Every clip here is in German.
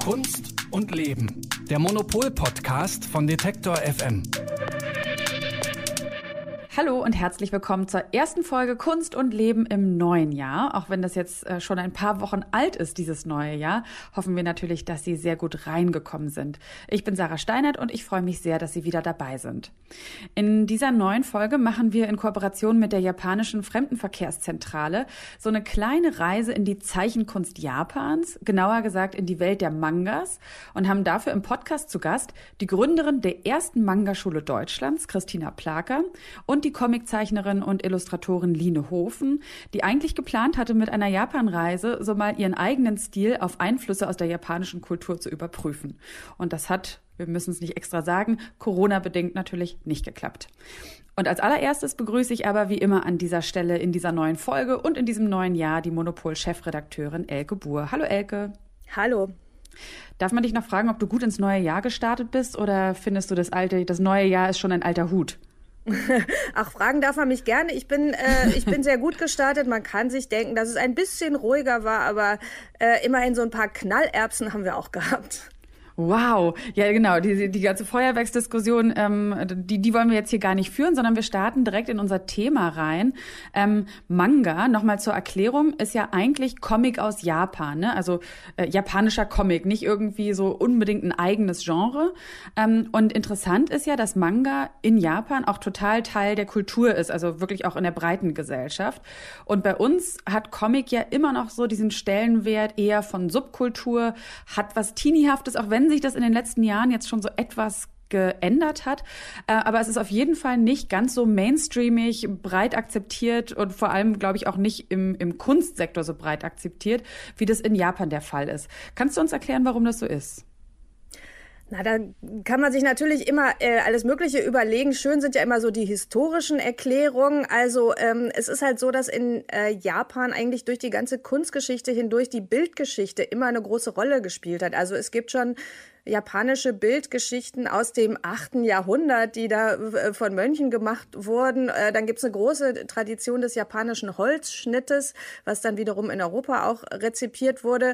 Kunst und Leben. Der Monopol-Podcast von Detektor FM. Hallo und herzlich willkommen zur ersten Folge Kunst und Leben im neuen Jahr. Auch wenn das jetzt schon ein paar Wochen alt ist, dieses neue Jahr, hoffen wir natürlich, dass Sie sehr gut reingekommen sind. Ich bin Sarah Steinert und ich freue mich sehr, dass Sie wieder dabei sind. In dieser neuen Folge machen wir in Kooperation mit der japanischen Fremdenverkehrszentrale so eine kleine Reise in die Zeichenkunst Japans, genauer gesagt in die Welt der Mangas, und haben dafür im Podcast zu Gast die Gründerin der ersten Mangaschule Deutschlands, Christina Plaker, und die Comiczeichnerin und Illustratorin Line Hofen, die eigentlich geplant hatte, mit einer Japanreise so mal ihren eigenen Stil auf Einflüsse aus der japanischen Kultur zu überprüfen. Und das hat, wir müssen es nicht extra sagen, Corona-bedingt natürlich nicht geklappt. Und als allererstes begrüße ich aber wie immer an dieser Stelle in dieser neuen Folge und in diesem neuen Jahr die Monopol-Chefredakteurin Elke Buhr. Hallo Elke. Hallo. Darf man dich noch fragen, ob du gut ins neue Jahr gestartet bist, oder findest du das neue Jahr ist schon ein alter Hut? Ach, fragen darf man mich gerne. Ich bin sehr gut gestartet. Man kann sich denken, dass es ein bisschen ruhiger war, aber immerhin so ein paar Knallerbsen haben wir auch gehabt. Wow, ja genau, die ganze Feuerwerksdiskussion, die wollen wir jetzt hier gar nicht führen, sondern wir starten direkt in unser Thema rein. Manga, nochmal zur Erklärung, ist ja eigentlich Comic aus Japan, ne? Also japanischer Comic, nicht irgendwie so unbedingt ein eigenes Genre. Und interessant ist ja, dass Manga in Japan auch total Teil der Kultur ist, also wirklich auch in der breiten Gesellschaft. Und bei uns hat Comic ja immer noch so diesen Stellenwert eher von Subkultur, hat was Teeniehaftes, auch wenn sich das in den letzten Jahren jetzt schon so etwas geändert hat. Aber es ist auf jeden Fall nicht ganz so mainstreamig, breit akzeptiert und vor allem, glaube ich, auch nicht im Kunstsektor so breit akzeptiert, wie das in Japan der Fall ist. Kannst du uns erklären, warum das so ist? Na, da kann man sich natürlich immer alles Mögliche überlegen. Schön sind ja immer so die historischen Erklärungen. Also es ist halt so, dass in Japan eigentlich durch die ganze Kunstgeschichte hindurch die Bildgeschichte immer eine große Rolle gespielt hat. Also es gibt schon japanische Bildgeschichten aus dem 8. Jahrhundert, die da von Mönchen gemacht wurden. Dann gibt's eine große Tradition des japanischen Holzschnittes, was dann wiederum in Europa auch rezipiert wurde.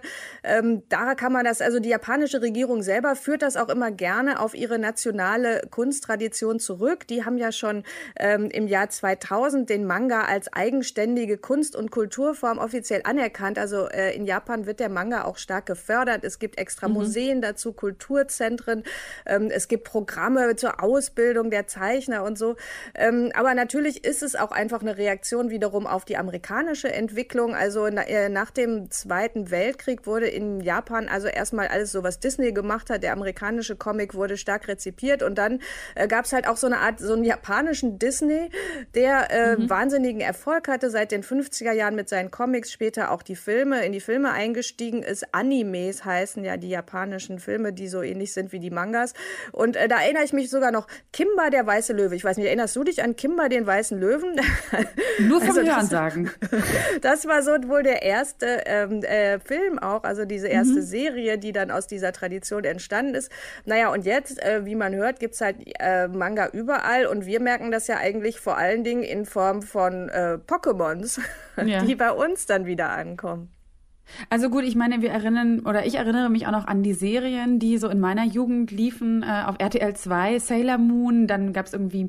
Da kann man das, also die japanische Regierung selber führt das auch immer gerne auf ihre nationale Kunsttradition zurück. Die haben ja schon im Jahr 2000 den Manga als eigenständige Kunst- und Kulturform offiziell anerkannt. Also in Japan wird der Manga auch stark gefördert. Es gibt extra Museen dazu, Kulturzentren, es gibt Programme zur Ausbildung der Zeichner und so. Aber natürlich ist es auch einfach eine Reaktion wiederum auf die amerikanische Entwicklung. Also nach dem Zweiten Weltkrieg wurde in Japan also erstmal alles so, was Disney gemacht hat. Der amerikanische Comic wurde stark rezipiert und dann gab es halt auch so einen japanischen Disney, der wahnsinnigen Erfolg hatte seit den 50er Jahren mit seinen Comics, später auch in die Filme eingestiegen ist. Animes heißen ja die japanischen Filme, die so ähnlich sind wie die Mangas. Und da erinnere ich mich sogar noch, Kimba, der weiße Löwe. Ich weiß nicht, erinnerst du dich an Kimba, den weißen Löwen? Nur vom Hörensagen. Das war so wohl der erste Film auch, also diese erste Serie, die dann aus dieser Tradition entstanden ist. Naja, und jetzt, wie man hört, gibt's halt Manga überall und wir merken das ja eigentlich vor allen Dingen in Form von Pokémons, die bei uns dann wieder ankommen. Also gut, ich meine, ich erinnere mich auch noch an die Serien, die so in meiner Jugend liefen, auf RTL 2, Sailor Moon, dann gab's irgendwie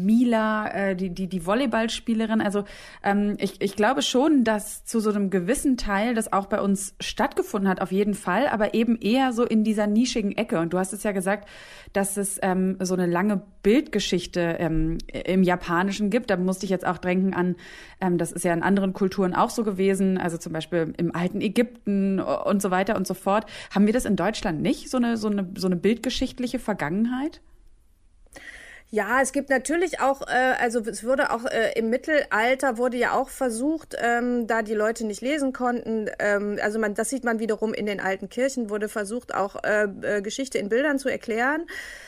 Mila, die Volleyballspielerin. Also ich glaube schon, dass zu so einem gewissen Teil das auch bei uns stattgefunden hat, auf jeden Fall, aber eben eher so in dieser nischigen Ecke. Und du hast es ja gesagt, dass es so eine lange Bildgeschichte im Japanischen gibt. Da musste ich jetzt auch denken an, das ist ja in anderen Kulturen auch so gewesen, also zum Beispiel im alten Ägypten und so weiter und so fort. Haben wir das in Deutschland nicht, so eine bildgeschichtliche Vergangenheit? Ja, es gibt natürlich auch, also es wurde auch im Mittelalter wurde ja auch versucht, da die Leute nicht lesen konnten, also das sieht man wiederum in den alten Kirchen, wurde versucht auch Geschichte in Bildern zu erklären.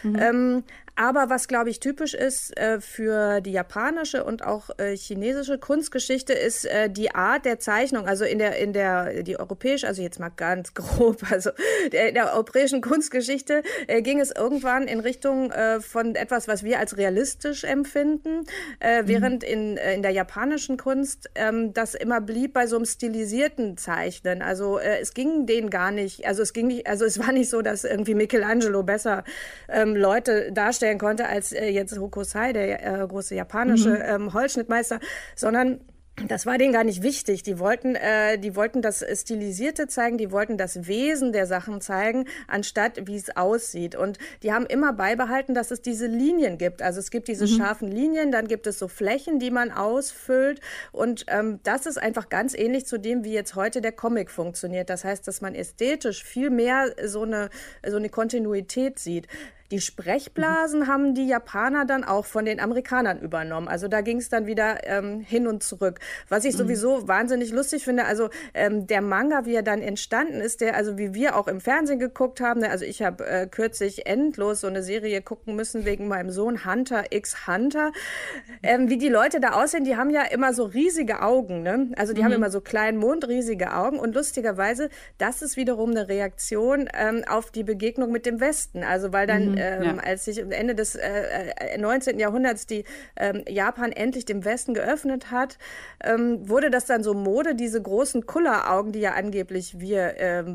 Aber was, glaube ich, typisch ist für die japanische und auch chinesische Kunstgeschichte, ist die Art der Zeichnung. Also die europäische, also jetzt mal ganz grob, also in der europäischen Kunstgeschichte ging es irgendwann in Richtung von etwas, was wir wir als realistisch empfinden, während in der japanischen Kunst das immer blieb bei so einem stilisierten Zeichnen. Also es ging denen gar nicht, also es war nicht so, dass irgendwie Michelangelo besser Leute darstellen konnte als jetzt Hokusai, der große japanische Holzschnittmeister, sondern das war denen gar nicht wichtig. Die wollten das Stilisierte zeigen, die wollten das Wesen der Sachen zeigen, anstatt wie es aussieht. Und die haben immer beibehalten, dass es diese Linien gibt. Also es gibt diese scharfen Linien, dann gibt es so Flächen, die man ausfüllt. Und das ist einfach ganz ähnlich zu dem, wie jetzt heute der Comic funktioniert. Das heißt, dass man ästhetisch viel mehr so eine Kontinuität sieht. Die Sprechblasen haben die Japaner dann auch von den Amerikanern übernommen. Also da ging es dann wieder hin und zurück. Was ich sowieso wahnsinnig lustig finde, also der Manga, wie er dann entstanden ist, also wie wir auch im Fernsehen geguckt haben, ne? Also ich habe kürzlich endlos so eine Serie gucken müssen wegen meinem Sohn Hunter x Hunter. Wie die Leute da aussehen, die haben ja immer so riesige Augen, ne? Also die haben immer so kleinen Mund, riesige Augen und lustigerweise, das ist wiederum eine Reaktion auf die Begegnung mit dem Westen. Also weil dann als sich am Ende des 19. Jahrhunderts die Japan endlich dem Westen geöffnet hat, wurde das dann so Mode, diese großen Kulleraugen, die ja angeblich wir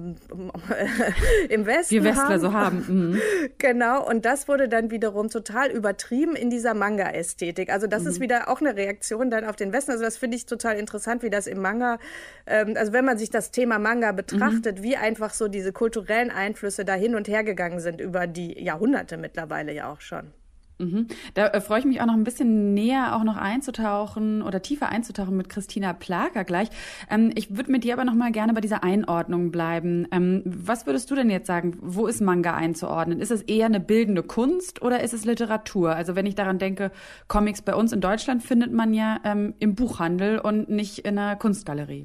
im Westen wir Westler so haben. Genau, und das wurde dann wiederum total übertrieben in dieser Manga-Ästhetik. Also das ist wieder auch eine Reaktion dann auf den Westen. Also das finde ich total interessant, wie das im Manga, also wenn man sich das Thema Manga betrachtet, wie einfach so diese kulturellen Einflüsse da hin und her gegangen sind über die Jahrhunderte mittlerweile ja auch schon. Da freue ich mich auch noch ein bisschen näher auch noch einzutauchen oder tiefer einzutauchen mit Christina Plager gleich. Ich würde mit dir aber noch mal gerne bei dieser Einordnung bleiben. Was würdest du denn jetzt sagen, wo ist Manga einzuordnen? Ist es eher eine bildende Kunst oder ist es Literatur? Also wenn ich daran denke, Comics bei uns in Deutschland findet man ja im Buchhandel und nicht in einer Kunstgalerie.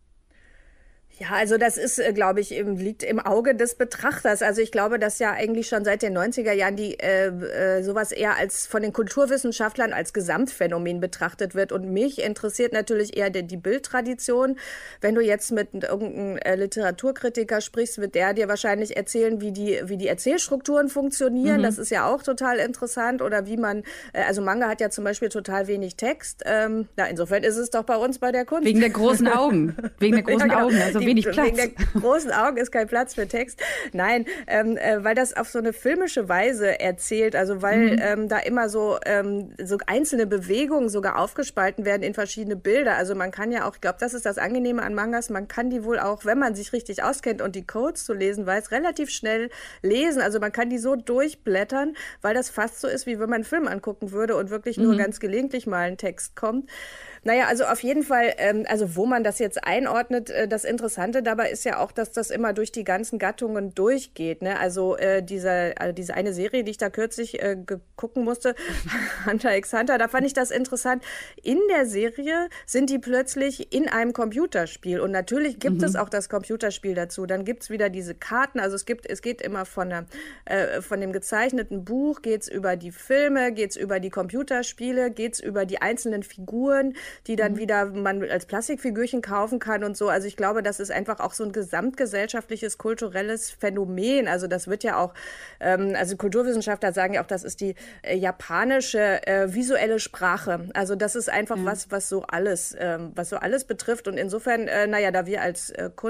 Ja, also das ist, glaube ich, liegt im Auge des Betrachters. Also ich glaube, dass ja eigentlich schon seit den 90er Jahren die sowas eher als von den Kulturwissenschaftlern als Gesamtphänomen betrachtet wird. Und mich interessiert natürlich eher die Bildtradition. Wenn du jetzt mit irgendeinem Literaturkritiker sprichst, wird der dir wahrscheinlich erzählen, wie die Erzählstrukturen funktionieren. Das ist ja auch total interessant. Oder wie man, also Manga hat ja zum Beispiel total wenig Text. Insofern ist es doch bei uns bei der Kunst. Wegen der großen Augen. Wegen der großen Augen. Also wenig Platz. Wegen der großen Augen ist kein Platz für Text. Nein, weil das auf so eine filmische Weise erzählt, also weil da immer so einzelne Bewegungen sogar aufgespalten werden in verschiedene Bilder. Also man kann ja auch, ich glaube, das ist das Angenehme an Mangas, man kann die wohl auch, wenn man sich richtig auskennt und die Codes zu lesen weiß, relativ schnell lesen. Also man kann die so durchblättern, weil das fast so ist, wie wenn man einen Film angucken würde und wirklich nur ganz gelegentlich mal ein Text kommt. Naja, also auf jeden Fall, also wo man das jetzt einordnet, das Interessante dabei ist ja auch, dass das immer durch die ganzen Gattungen durchgeht, ne? Also diese eine Serie, die ich da kürzlich gucken musste, Hunter x Hunter, da fand ich das interessant. In der Serie sind die plötzlich in einem Computerspiel und natürlich gibt es auch das Computerspiel dazu. Dann gibt's wieder diese Karten, also es geht immer von dem gezeichneten Buch, geht's über die Filme, geht's über die Computerspiele, geht's über die einzelnen Figuren, die dann wieder man als Plastikfigürchen kaufen kann und so. Also ich glaube, das ist einfach auch so ein gesamtgesellschaftliches, kulturelles Phänomen. Also das wird ja auch, also Kulturwissenschaftler sagen ja auch, das ist die japanische visuelle Sprache. Also das ist einfach was so alles betrifft. Und insofern, da wir als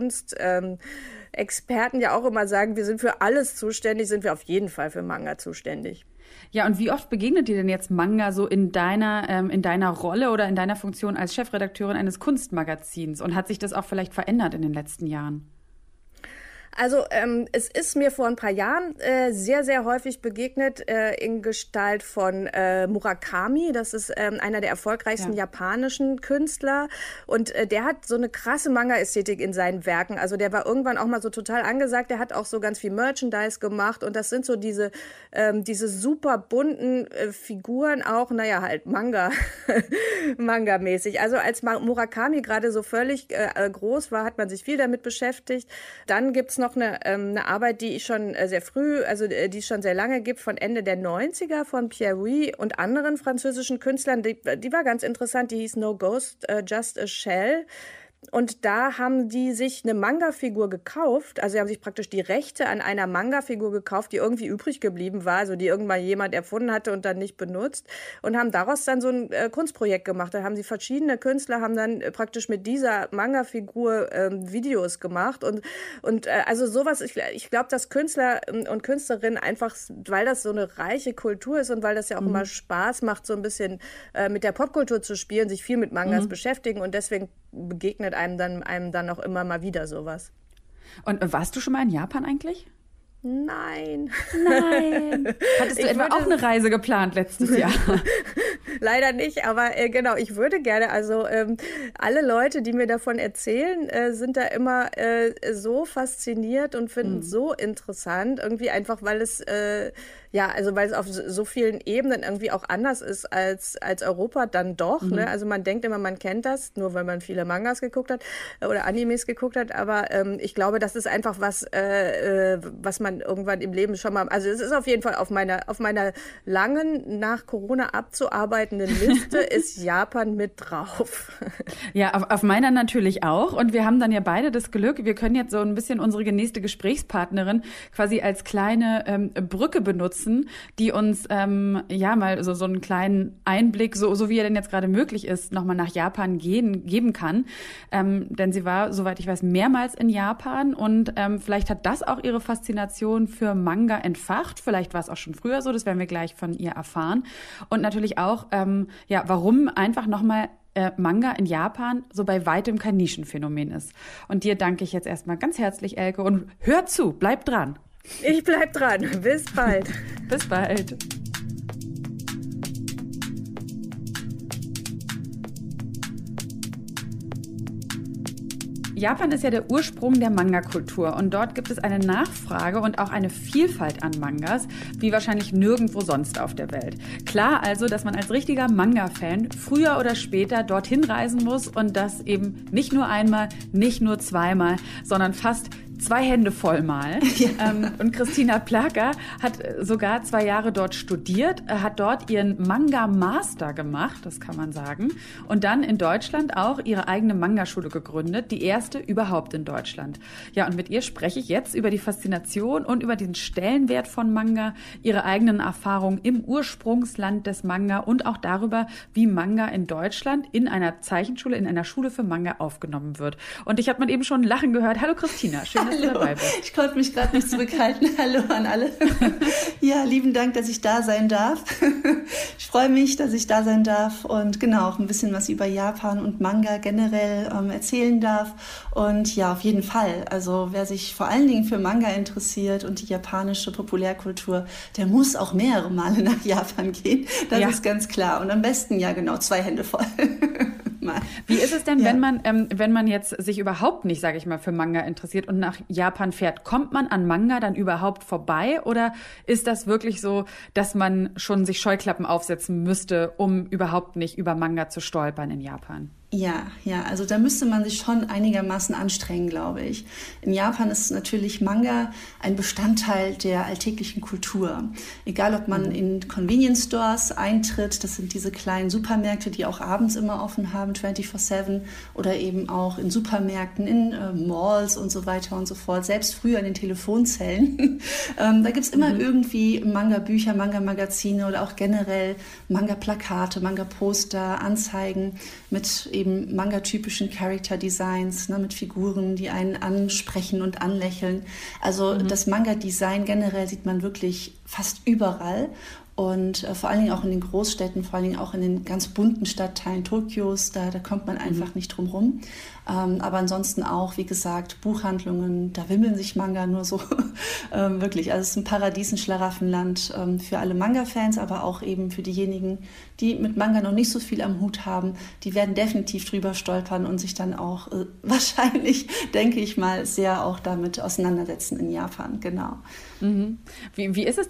Kunstexperten ja auch immer sagen, wir sind für alles zuständig, sind wir auf jeden Fall für Manga zuständig. Ja, und wie oft begegnet dir denn jetzt Manga so in deiner Rolle oder in deiner Funktion als Chefredakteurin eines Kunstmagazins? Und hat sich das auch vielleicht verändert in den letzten Jahren? Also es ist mir vor ein paar Jahren sehr, sehr häufig begegnet in Gestalt von Murakami. Das ist einer der erfolgreichsten japanischen Künstler. Und der hat so eine krasse Manga-Ästhetik in seinen Werken. Also der war irgendwann auch mal so total angesagt. Der hat auch so ganz viel Merchandise gemacht. Und das sind so diese super bunten Figuren auch, halt Manga-mäßig. Also als Murakami gerade so völlig groß war, hat man sich viel damit beschäftigt. Dann gibt's noch eine Arbeit, die ich schon sehr früh, also die es schon sehr lange gibt, von Ende der 90er von Pierre Wuy und anderen französischen Künstlern. Die war ganz interessant, die hieß No Ghost, Just a Shell. Und da haben die sich eine Manga-Figur gekauft. Also sie haben sich praktisch die Rechte an einer Manga-Figur gekauft, die irgendwie übrig geblieben war, also die irgendwann jemand erfunden hatte und dann nicht benutzt. Und haben daraus dann so ein Kunstprojekt gemacht. Da haben sie verschiedene Künstler, haben dann praktisch mit dieser Manga-Figur Videos gemacht. Und also sowas, ich glaube, dass Künstler und Künstlerinnen einfach, weil das so eine reiche Kultur ist und weil das ja auch immer Spaß macht, so ein bisschen mit der Popkultur zu spielen, sich viel mit Mangas beschäftigen und deswegen begegnet einem dann auch immer mal wieder sowas. Und warst du schon mal in Japan eigentlich? Nein. Hattest du etwa auch eine Reise geplant letztes Jahr? Leider nicht, aber genau, ich würde gerne, also alle Leute, die mir davon erzählen, sind da immer so fasziniert und finden es so interessant, irgendwie einfach, weil es weil es auf so vielen Ebenen irgendwie auch anders ist als Europa dann doch. Ne? Also man denkt immer, man kennt das, nur weil man viele Mangas geguckt hat oder Animes geguckt hat. Aber ich glaube, das ist einfach was man irgendwann im Leben schon mal. Also es ist auf jeden Fall auf meiner langen, nach Corona abzuarbeitenden Liste ist Japan mit drauf. Ja, auf meiner natürlich auch. Und wir haben dann ja beide das Glück, wir können jetzt so ein bisschen unsere nächste Gesprächspartnerin quasi als kleine Brücke benutzen, die uns mal so einen kleinen Einblick, so wie er denn jetzt gerade möglich ist, nochmal nach Japan geben kann. Denn sie war, soweit ich weiß, mehrmals in Japan und vielleicht hat das auch ihre Faszination für Manga entfacht. Vielleicht war es auch schon früher so, das werden wir gleich von ihr erfahren. Und natürlich auch, warum einfach nochmal Manga in Japan so bei weitem kein Nischenphänomen ist. Und dir danke ich jetzt erstmal ganz herzlich, Elke, und hör zu, bleib dran. Ich bleib dran. Bis bald. Bis bald. Japan ist ja der Ursprung der Manga-Kultur und dort gibt es eine Nachfrage und auch eine Vielfalt an Mangas, wie wahrscheinlich nirgendwo sonst auf der Welt. Klar also, dass man als richtiger Manga-Fan früher oder später dorthin reisen muss und das eben nicht nur einmal, nicht nur zweimal, sondern fast 2 Hände voll mal. Ja. Und Christina Plaker hat sogar 2 Jahre dort studiert, hat dort ihren Manga-Master gemacht, das kann man sagen, und dann in Deutschland auch ihre eigene Manga-Schule gegründet, die erste überhaupt in Deutschland. Ja, und mit ihr spreche ich jetzt über die Faszination und über den Stellenwert von Manga, ihre eigenen Erfahrungen im Ursprungsland des Manga und auch darüber, wie Manga in Deutschland in einer Zeichenschule, in einer Schule für Manga aufgenommen wird. Und ich habe mal eben schon ein Lachen gehört. Hallo Christina, schön, dass du dabei bist. Ich konnte mich gerade nicht zurückhalten. Hallo an alle. Ja, lieben Dank, dass ich da sein darf. Ich freue mich, dass ich da sein darf und genau auch ein bisschen was über Japan und Manga generell erzählen darf. Und ja, auf jeden Fall. Also wer sich vor allen Dingen für Manga interessiert und die japanische Populärkultur, der muss auch mehrere Male nach Japan gehen. Das ist ganz klar. Und am besten, 2 Hände voll. Wie ist es denn, wenn man jetzt sich überhaupt nicht, sage ich mal, für Manga interessiert und nach Japan fährt? Kommt man an Manga dann überhaupt vorbei? Oder ist das wirklich so, dass man schon sich Scheuklappen aufsetzen müsste, um überhaupt nicht über Manga zu stolpern in Japan? Ja, also da müsste man sich schon einigermaßen anstrengen, glaube ich. In Japan ist natürlich Manga ein Bestandteil der alltäglichen Kultur. Egal, ob man in Convenience Stores eintritt, das sind diese kleinen Supermärkte, die auch abends immer offen haben, 24/7, oder eben auch in Supermärkten, in Malls und so weiter und so fort. Selbst früher in den Telefonzellen. Da gibt's immer irgendwie Manga-Bücher, Manga-Magazine oder auch generell Manga-Plakate, Manga-Poster, Anzeigen mit eben manga-typischen Character-Designs, mit Figuren, die einen ansprechen und anlächeln. Also das Manga-Design generell sieht man wirklich fast überall. Und vor allen Dingen auch in den Großstädten, vor allen Dingen auch in den ganz bunten Stadtteilen Tokios, da kommt man einfach nicht drum rum. Aber ansonsten auch, wie gesagt, Buchhandlungen, da wimmeln sich Manga nur so wirklich. Also es ist ein Paradies, ein Schlaraffenland für alle Manga-Fans, aber auch eben für diejenigen, die mit Manga noch nicht so viel am Hut haben. Die werden definitiv drüber stolpern und sich dann auch wahrscheinlich, denke ich mal, sehr auch damit auseinandersetzen in Japan, genau. Wie ist es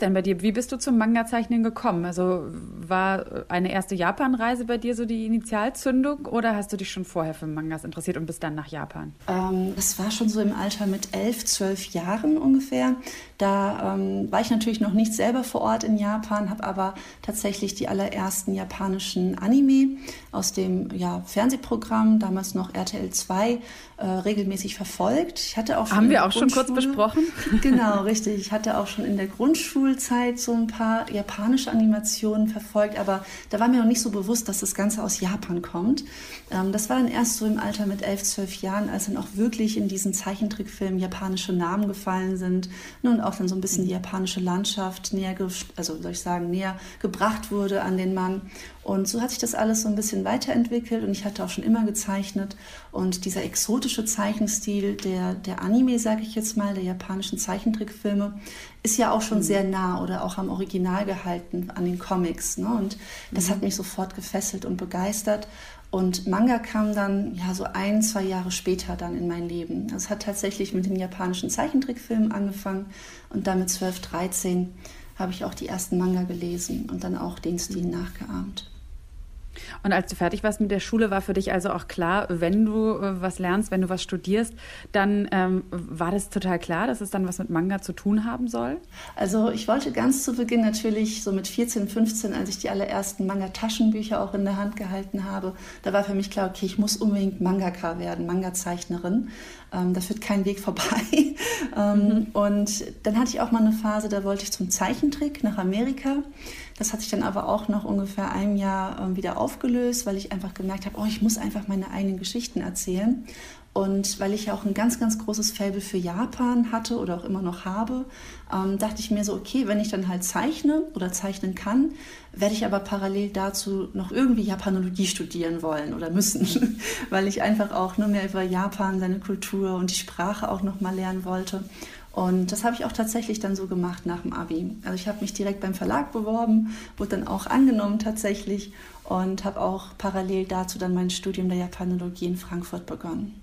denn bei dir? Wie bist du zum Manga-Zeichnen gekommen? Also war eine erste Japan-Reise bei dir so die Initialzündung oder hast du dich schon vorher für Mangas interessiert und bist dann nach Japan? Das war schon so im Alter mit 11, 12 Jahren ungefähr. Da war ich natürlich noch nicht selber vor Ort in Japan, habe aber tatsächlich die allerersten japanischen Anime aus dem Fernsehprogramm, damals noch RTL 2, regelmäßig verfolgt. Ich hatte auch schon Haben wir auch schon kurz besprochen? Genau, richtig. Ich hatte auch schon in der Grundschulzeit so ein paar japanische Animationen verfolgt, aber da war mir noch nicht so bewusst, dass das Ganze aus Japan kommt. Das war dann erst so im Alter mit 11, 12 Jahren, als dann auch wirklich in diesen Zeichentrickfilmen japanische Namen gefallen sind und auch dann so ein bisschen die japanische Landschaft näher gebracht wurde an den Mann. Und so hat sich das alles so ein bisschen weiterentwickelt und ich hatte auch schon immer gezeichnet. Und dieser exotische Zeichenstil der Anime, sage ich jetzt mal, der japanischen Zeichentrickfilme, ist ja auch schon sehr nah oder auch am Original gehalten an den Comics. Ne? Und das hat mich sofort gefesselt und begeistert. Und Manga kam dann so 1, 2 Jahre später dann in mein Leben. Also es hat tatsächlich mit den japanischen Zeichentrickfilmen angefangen und dann mit 12, 13 habe ich auch die ersten Manga gelesen und dann auch den Stil nachgeahmt. Und als du fertig warst mit der Schule, war für dich also auch klar, wenn du was lernst, wenn du was studierst, dann war das total klar, dass es dann was mit Manga zu tun haben soll? Also ich wollte ganz zu Beginn natürlich so mit 14, 15, als ich die allerersten Manga-Taschenbücher auch in der Hand gehalten habe, da war für mich klar, okay, ich muss unbedingt Mangaka werden, Manga-Zeichnerin. Da führt kein Weg vorbei. Und dann hatte ich auch mal eine Phase, da wollte ich zum Zeichentrick nach Amerika. Das hat sich dann aber auch nach ungefähr einem Jahr wieder aufgelöst, weil ich einfach gemerkt habe, ich muss einfach meine eigenen Geschichten erzählen. Und weil ich ja auch ein ganz, ganz großes Faible für Japan hatte oder auch immer noch habe, dachte ich mir so, okay, wenn ich dann halt zeichne oder zeichnen kann, werde ich aber parallel dazu noch irgendwie Japanologie studieren wollen oder müssen, weil ich einfach auch nur mehr über Japan, seine Kultur und die Sprache auch noch mal lernen wollte. Und das habe ich auch tatsächlich dann so gemacht nach dem Abi. Also ich habe mich direkt beim Verlag beworben, wurde dann auch angenommen tatsächlich und habe auch parallel dazu dann mein Studium der Japanologie in Frankfurt begonnen.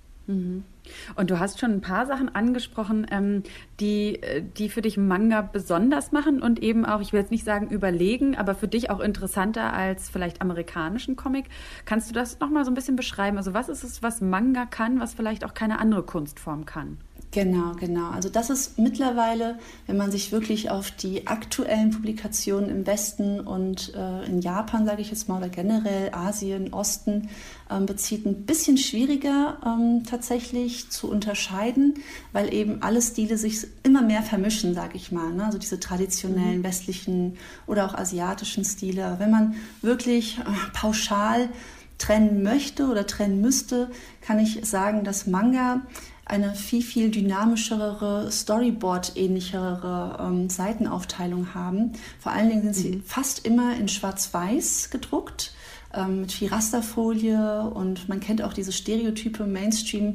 Und du hast schon ein paar Sachen angesprochen, die für dich Manga besonders machen und eben auch, ich will jetzt nicht sagen überlegen, aber für dich auch interessanter als vielleicht amerikanischen Comic. Kannst du das nochmal so ein bisschen beschreiben? Also was ist es, was Manga kann, was vielleicht auch keine andere Kunstform kann? Genau. Also das ist mittlerweile, wenn man sich wirklich auf die aktuellen Publikationen im Westen und in Japan, sage ich jetzt mal, oder generell Asien, Osten bezieht, ein bisschen schwieriger tatsächlich zu unterscheiden, weil eben alle Stile sich immer mehr vermischen, sage ich mal. Ne? Also diese traditionellen westlichen oder auch asiatischen Stile. Wenn man wirklich pauschal trennen möchte oder trennen müsste, kann ich sagen, dass Manga eine viel, viel dynamischere, Storyboard-ähnlichere Seitenaufteilung haben. Vor allen Dingen sind sie fast immer in Schwarz-Weiß gedruckt, mit viel Rasterfolie und man kennt auch diese Stereotype Mainstream,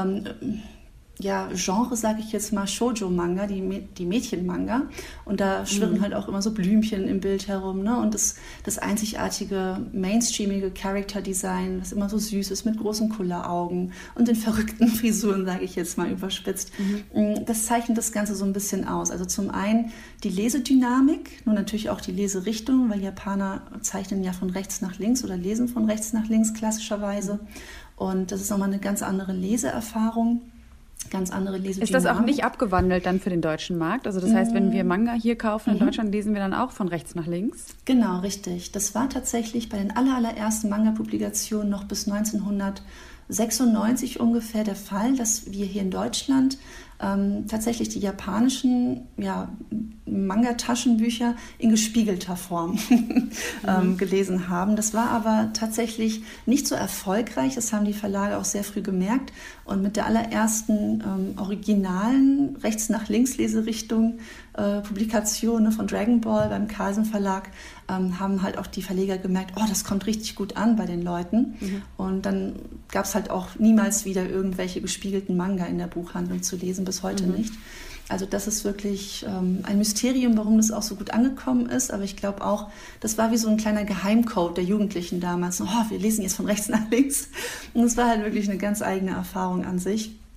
Genre, sage ich jetzt mal, Shoujo-Manga, die Mädchen-Manga. Und da schwirren halt auch immer so Blümchen im Bild herum. Ne? Und das einzigartige, mainstreamige Character-Design, das immer so süß ist, mit großen Kulleraugen und den verrückten Frisuren, sage ich jetzt mal überspitzt. Das zeichnet das Ganze so ein bisschen aus. Also zum einen die Lesedynamik, nun natürlich auch die Leserichtung, weil Japaner zeichnen ja von rechts nach links oder lesen von rechts nach links klassischerweise. Und das ist nochmal eine ganz andere Leseerfahrung. Ganz andere Lesedynamik. Ist das auch nicht abgewandelt dann für den deutschen Markt? Also das heißt, wenn wir Manga hier kaufen in Deutschland, lesen wir dann auch von rechts nach links? Genau, richtig. Das war tatsächlich bei den allerersten Manga-Publikationen noch bis 1996 ungefähr der Fall, dass wir hier in Deutschland tatsächlich die japanischen Manga-Taschenbücher in gespiegelter Form gelesen haben. Das war aber tatsächlich nicht so erfolgreich. Das haben die Verlage auch sehr früh gemerkt. Und mit der allerersten originalen Rechts-nach-Links-Leserichtung Publikation von Dragon Ball beim Carlsen Verlag haben halt auch die Verleger gemerkt, das kommt richtig gut an bei den Leuten. Und dann gab es halt auch niemals wieder irgendwelche gespiegelten Manga in der Buchhandlung zu lesen, bis heute nicht. Also das ist wirklich ein Mysterium, warum das auch so gut angekommen ist. Aber ich glaube auch, das war wie so ein kleiner Geheimcode der Jugendlichen damals. Wir lesen jetzt von rechts nach links. Und es war halt wirklich eine ganz eigene Erfahrung an sich.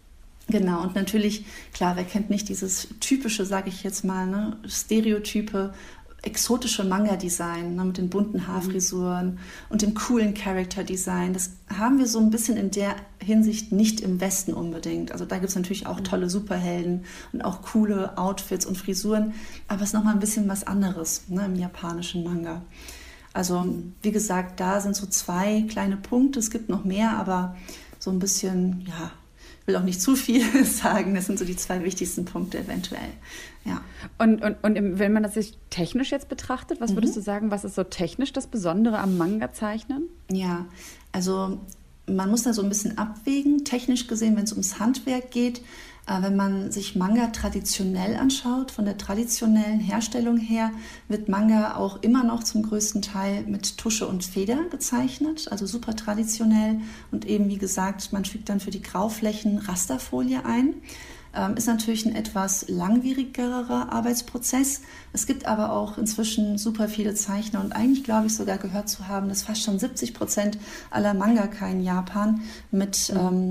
Genau, und natürlich, klar, wer kennt nicht dieses typische, sage ich jetzt mal, ne, Stereotype, exotische Manga-Design, ne, mit den bunten Haarfrisuren und dem coolen Character-Design. Das haben wir so ein bisschen in der Hinsicht nicht im Westen unbedingt. Also da gibt es natürlich auch tolle Superhelden und auch coole Outfits und Frisuren, aber es ist nochmal ein bisschen was anderes, ne, im japanischen Manga. Also wie gesagt, da sind so 2 kleine Punkte. Es gibt noch mehr, aber so ein bisschen, ja, ich will auch nicht zu viel sagen. Das sind so die 2 wichtigsten Punkte eventuell. Ja. Und wenn man das sich technisch jetzt betrachtet, was würdest du sagen, was ist so technisch das Besondere am Manga-Zeichnen? Ja, also man muss da so ein bisschen abwägen. Technisch gesehen, wenn es ums Handwerk geht, wenn man sich Manga traditionell anschaut, von der traditionellen Herstellung her, wird Manga auch immer noch zum größten Teil mit Tusche und Feder gezeichnet, also super traditionell. Und eben, wie gesagt, man fügt dann für die Grauflächen Rasterfolie ein. Ist natürlich ein etwas langwierigerer Arbeitsprozess. Es gibt aber auch inzwischen super viele Zeichner und eigentlich glaube ich sogar gehört zu haben, dass fast schon 70% aller Mangaka in Japan mit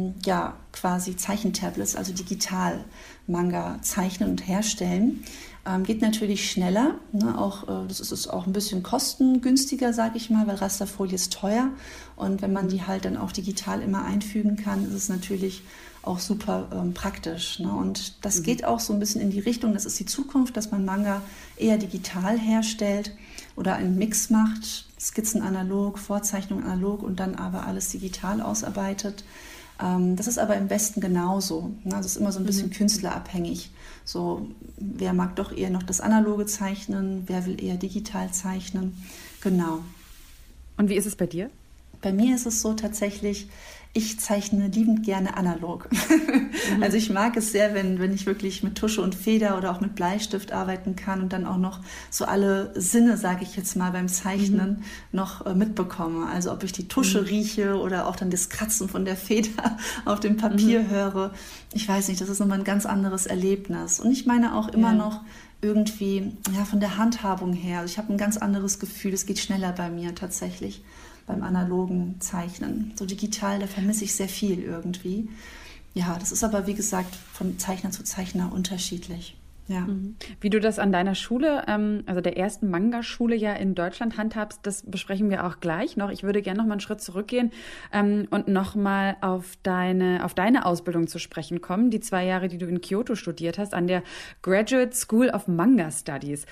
quasi Zeichentablets, also digital Manga zeichnen und herstellen. Geht natürlich schneller, ne? Das ist auch ein bisschen kostengünstiger, sage ich mal, weil Rasterfolie ist teuer und wenn man die halt dann auch digital immer einfügen kann, ist es natürlich auch super praktisch. Ne? Und das geht auch so ein bisschen in die Richtung, das ist die Zukunft, dass man Manga eher digital herstellt oder einen Mix macht, Skizzen analog, Vorzeichnung analog und dann aber alles digital ausarbeitet. Das ist aber im Westen genauso. Ne? Das ist immer so ein bisschen künstlerabhängig. So, wer mag doch eher noch das Analoge zeichnen, wer will eher digital zeichnen. Genau. Und wie ist es bei dir? Bei mir ist es so tatsächlich, ich zeichne liebend gerne analog. Also ich mag es sehr, wenn ich wirklich mit Tusche und Feder oder auch mit Bleistift arbeiten kann und dann auch noch so alle Sinne, sage ich jetzt mal, beim Zeichnen noch mitbekomme. Also ob ich die Tusche rieche oder auch dann das Kratzen von der Feder auf dem Papier höre. Ich weiß nicht, das ist nochmal ein ganz anderes Erlebnis. Und ich meine auch immer noch irgendwie von der Handhabung her. Also ich habe ein ganz anderes Gefühl, es geht schneller bei mir tatsächlich. Beim analogen Zeichnen. So digital, da vermisse ich sehr viel irgendwie. Ja, das ist aber, wie gesagt, von Zeichner zu Zeichner unterschiedlich. Ja. Wie du das an deiner Schule, also der ersten Manga-Schule ja in Deutschland handhabst, das besprechen wir auch gleich noch. Ich würde gerne noch mal einen Schritt zurückgehen und noch mal auf deine Ausbildung zu sprechen kommen. Die 2 Jahre, die du in Kyoto studiert hast, an der Graduate School of Manga Studies.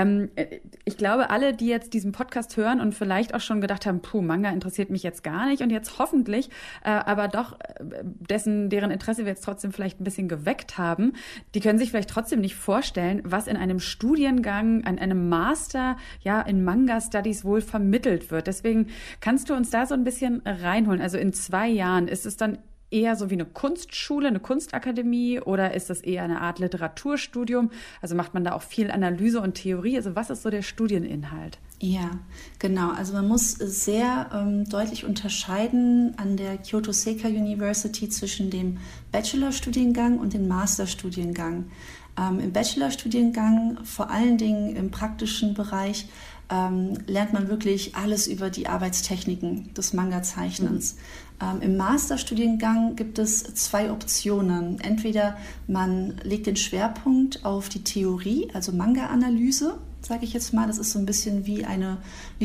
Ich glaube, alle, die jetzt diesen Podcast hören und vielleicht auch schon gedacht haben, Manga interessiert mich jetzt gar nicht und jetzt hoffentlich, aber doch deren Interesse wir jetzt trotzdem vielleicht ein bisschen geweckt haben, die können sich vielleicht trotzdem nicht vorstellen, was in einem Studiengang, an einem Master, in Manga Studies wohl vermittelt wird. Deswegen kannst du uns da so ein bisschen reinholen. Also in 2 Jahren, ist es dann eher so wie eine Kunstschule, eine Kunstakademie oder ist das eher eine Art Literaturstudium? Also macht man da auch viel Analyse und Theorie? Also was ist so der Studieninhalt? Ja, genau. Also man muss sehr deutlich unterscheiden an der Kyoto Seika University zwischen dem Bachelorstudiengang und dem Masterstudiengang. Im Bachelorstudiengang, vor allen Dingen im praktischen Bereich, lernt man wirklich alles über die Arbeitstechniken des Manga-Zeichnens. Im Masterstudiengang gibt es 2 Optionen. Entweder man legt den Schwerpunkt auf die Theorie, also Manga-Analyse, sage ich jetzt mal. Das ist so ein bisschen wie eine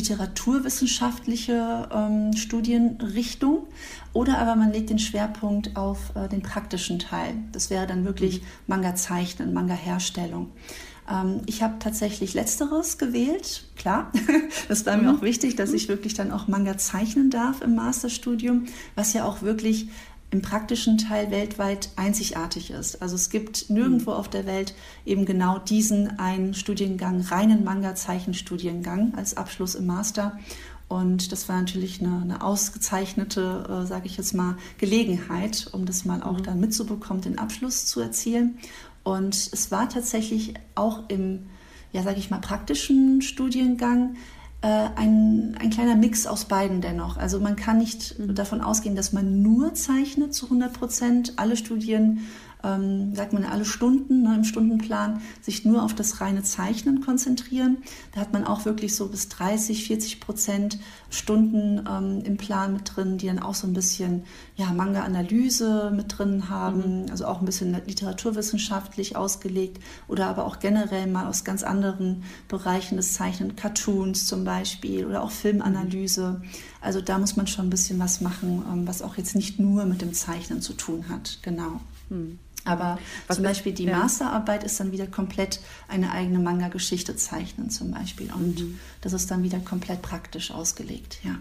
literaturwissenschaftliche Studienrichtung. Oder aber man legt den Schwerpunkt auf den praktischen Teil. Das wäre dann wirklich Manga-Zeichnen, Manga-Herstellung. Ich habe tatsächlich Letzteres gewählt, klar. Das war mir auch wichtig, dass ich wirklich dann auch Manga zeichnen darf im Masterstudium, was ja auch wirklich im praktischen Teil weltweit einzigartig ist. Also es gibt nirgendwo auf der Welt eben genau diesen einen Studiengang, reinen Manga-Zeichenstudiengang als Abschluss im Master. Und das war natürlich eine ausgezeichnete, sage ich jetzt mal, Gelegenheit, um das mal auch dann mitzubekommen, den Abschluss zu erzielen. Und es war tatsächlich auch im, sage ich mal, praktischen Studiengang ein kleiner Mix aus beiden dennoch. Also man kann nicht davon ausgehen, dass man nur zeichnet zu 100%. Alle Studien sagt man ja, alle Stunden, ne, im Stundenplan sich nur auf das reine Zeichnen konzentrieren. Da hat man auch wirklich so bis 30-40% Stunden im Plan mit drin, die dann auch so ein bisschen Manga-Analyse mit drin haben, also auch ein bisschen literaturwissenschaftlich ausgelegt oder aber auch generell mal aus ganz anderen Bereichen des Zeichnen, Cartoons zum Beispiel oder auch Filmanalyse. Also da muss man schon ein bisschen was machen, was auch jetzt nicht nur mit dem Zeichnen zu tun hat, genau. Aber zum Beispiel die Masterarbeit ist dann wieder komplett eine eigene Manga-Geschichte zeichnen zum Beispiel. Und das ist dann wieder komplett praktisch ausgelegt, ja.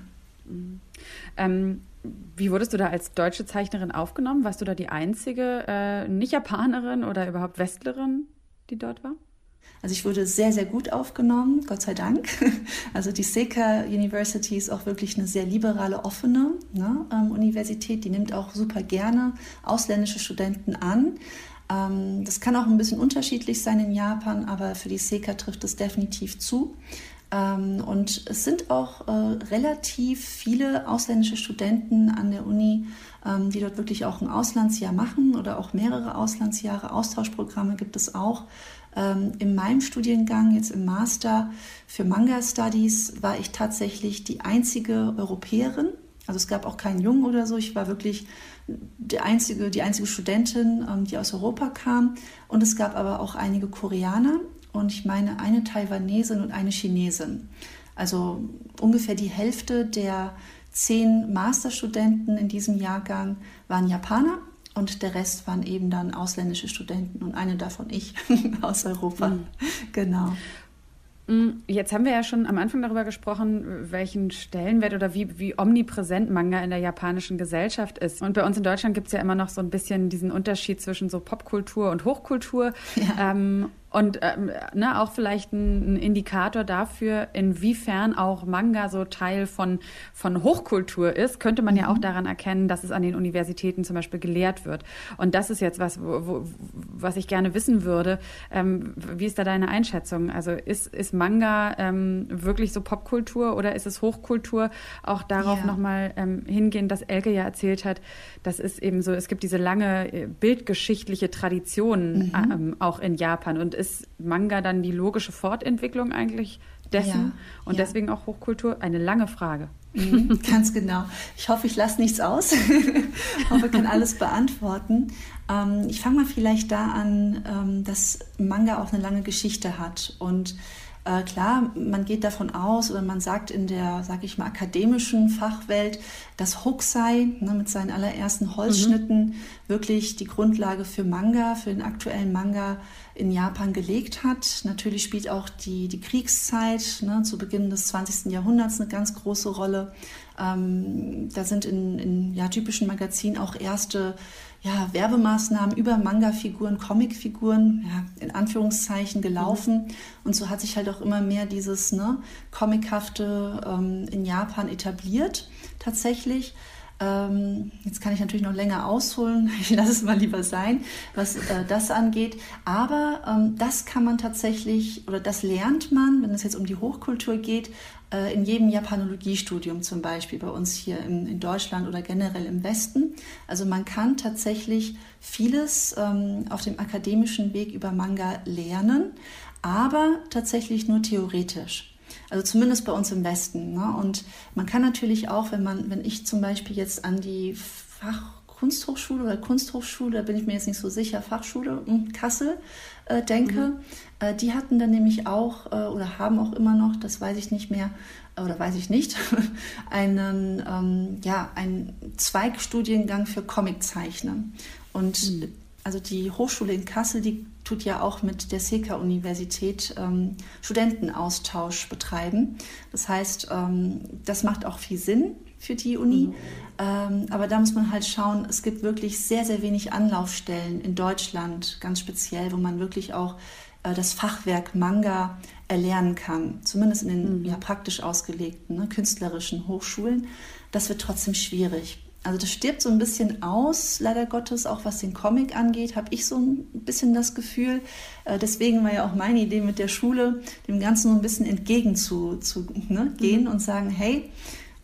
Wie wurdest du da als deutsche Zeichnerin aufgenommen? Warst du da die einzige Nicht-Japanerin oder überhaupt Westlerin, die dort war? Also ich wurde sehr, sehr gut aufgenommen, Gott sei Dank. Also die Seika University ist auch wirklich eine sehr liberale, offene Universität. Die nimmt auch super gerne ausländische Studenten an. Das kann auch ein bisschen unterschiedlich sein in Japan, aber für die Seika trifft es definitiv zu. Und es sind auch relativ viele ausländische Studenten an der Uni, die dort wirklich auch ein Auslandsjahr machen oder auch mehrere Auslandsjahre. Austauschprogramme gibt es auch. In meinem Studiengang, jetzt im Master für Manga Studies, war ich tatsächlich die einzige Europäerin. Also es gab auch keinen Jungen oder so. Ich war wirklich die einzige Studentin, die aus Europa kam. Und es gab aber auch einige Koreaner und ich meine eine Taiwanesin und eine Chinesin. Also ungefähr die Hälfte der 10 Masterstudenten in diesem Jahrgang waren Japaner. Und der Rest waren eben dann ausländische Studenten und eine davon ich aus Europa. Genau. Jetzt haben wir ja schon am Anfang darüber gesprochen, welchen Stellenwert oder wie omnipräsent Manga in der japanischen Gesellschaft ist. Und bei uns in Deutschland gibt es ja immer noch so ein bisschen diesen Unterschied zwischen so Popkultur und Hochkultur. Ja. Und auch vielleicht ein Indikator dafür, inwiefern auch Manga so Teil von Hochkultur ist, könnte man ja auch daran erkennen, dass es an den Universitäten zum Beispiel gelehrt wird. Und das ist jetzt was ich gerne wissen würde. Wie ist da deine Einschätzung? Also ist Manga wirklich so Popkultur oder ist es Hochkultur? Auch darauf nochmal hingehen, dass Elke ja erzählt hat, das ist eben so, es gibt diese lange bildgeschichtliche Tradition auch in Japan. Und ist Manga dann die logische Fortentwicklung eigentlich dessen und deswegen auch Hochkultur? Eine lange Frage. Ganz genau. Ich hoffe, ich lasse nichts aus. Ich hoffe, ich kann alles beantworten. Ich fange mal vielleicht da an, dass Manga auch eine lange Geschichte hat. Und klar, man geht davon aus oder man sagt in der, sage ich mal, akademischen Fachwelt, dass Hokusai mit seinen allerersten Holzschnitten wirklich die Grundlage für Manga, für den aktuellen Manga in Japan gelegt hat. Natürlich spielt auch die Kriegszeit zu Beginn des 20. Jahrhunderts eine ganz große Rolle. Da sind in typischen Magazinen auch erste Werbemaßnahmen über Manga-Figuren, Comic-Figuren, in Anführungszeichen gelaufen. Und so hat sich halt auch immer mehr dieses Comichafte in Japan etabliert, tatsächlich. Jetzt kann ich natürlich noch länger ausholen, ich lasse es mal lieber sein, was das angeht. Aber das kann man tatsächlich, oder das lernt man, wenn es jetzt um die Hochkultur geht, in jedem Japanologiestudium zum Beispiel bei uns hier in Deutschland oder generell im Westen. Also man kann tatsächlich vieles auf dem akademischen Weg über Manga lernen, aber tatsächlich nur theoretisch. Also zumindest bei uns im Westen. Und man kann natürlich auch, wenn ich zum Beispiel jetzt an die Fachkunsthochschule oder Kunsthochschule, da bin ich mir jetzt nicht so sicher, Fachschule Kassel denke, die hatten dann nämlich auch oder haben auch immer noch, das weiß ich nicht mehr, oder weiß ich nicht, einen Zweigstudiengang für Comiczeichnen. Und also die Hochschule in Kassel, die tut ja auch mit der Seika-Universität Studentenaustausch betreiben. Das heißt, das macht auch viel Sinn für die Uni. Aber da muss man halt schauen, es gibt wirklich sehr, sehr wenig Anlaufstellen in Deutschland, ganz speziell, wo man wirklich auch das Fachwerk Manga erlernen kann. Zumindest in den praktisch ausgelegten, künstlerischen Hochschulen. Das wird trotzdem schwierig. Also das stirbt so ein bisschen aus, leider Gottes, auch was den Comic angeht, habe ich so ein bisschen das Gefühl. Deswegen war ja auch meine Idee mit der Schule, dem Ganzen so ein bisschen entgegenzugehen und sagen, hey,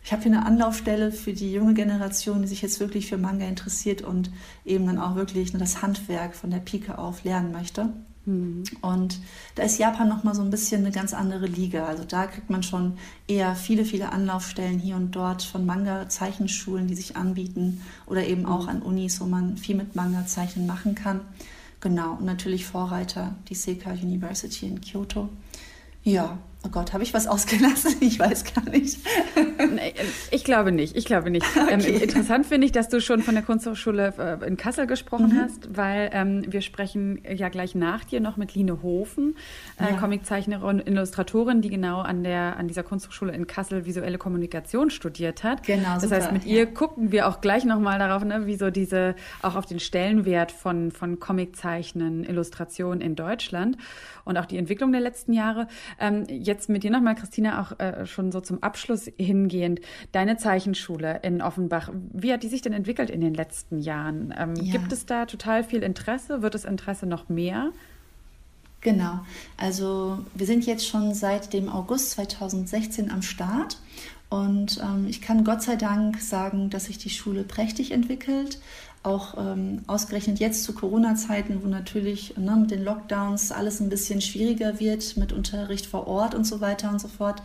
ich habe hier eine Anlaufstelle für die junge Generation, die sich jetzt wirklich für Manga interessiert und eben dann auch wirklich das Handwerk von der Pike auf lernen möchte. Und da ist Japan nochmal so ein bisschen eine ganz andere Liga. Also da kriegt man schon eher viele, viele Anlaufstellen hier und dort von Manga-Zeichenschulen, die sich anbieten oder eben auch an Unis, wo man viel mit Manga-Zeichnen machen kann. Genau, und natürlich Vorreiter, die Seika University in Kyoto. Ja, oh Gott, habe ich was ausgelassen? Ich weiß gar nicht. Ich glaube nicht. Okay. Interessant finde ich, dass du schon von der Kunsthochschule in Kassel gesprochen hast, weil wir sprechen ja gleich nach dir noch mit Line Hofen, Comiczeichnerin und Illustratorin, die genau an dieser Kunsthochschule in Kassel visuelle Kommunikation studiert hat. Genau, das heißt, mit ihr gucken wir auch gleich nochmal darauf, wie so auch auf den Stellenwert von Comiczeichnen, Illustration in Deutschland und auch die Entwicklung der letzten Jahre. Jetzt mit dir nochmal, Christina, auch schon so zum Abschluss hingehend. Deine Zeichenschule in Offenbach, wie hat die sich denn entwickelt in den letzten Jahren? Gibt es da total viel Interesse? Wird das Interesse noch mehr? Genau, also wir sind jetzt schon seit dem August 2016 am Start und ich kann Gott sei Dank sagen, dass sich die Schule prächtig entwickelt. Auch ausgerechnet jetzt zu Corona-Zeiten, wo natürlich mit den Lockdowns alles ein bisschen schwieriger wird mit Unterricht vor Ort und so weiter und so fort.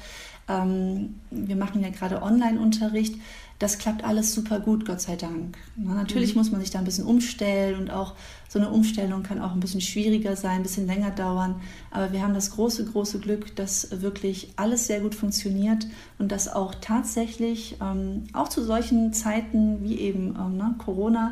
Wir machen ja gerade Online-Unterricht. Das klappt alles super gut, Gott sei Dank. Natürlich muss man sich da ein bisschen umstellen und auch so eine Umstellung kann auch ein bisschen schwieriger sein, ein bisschen länger dauern. Aber wir haben das große, große Glück, dass wirklich alles sehr gut funktioniert und dass auch tatsächlich auch zu solchen Zeiten wie eben Corona,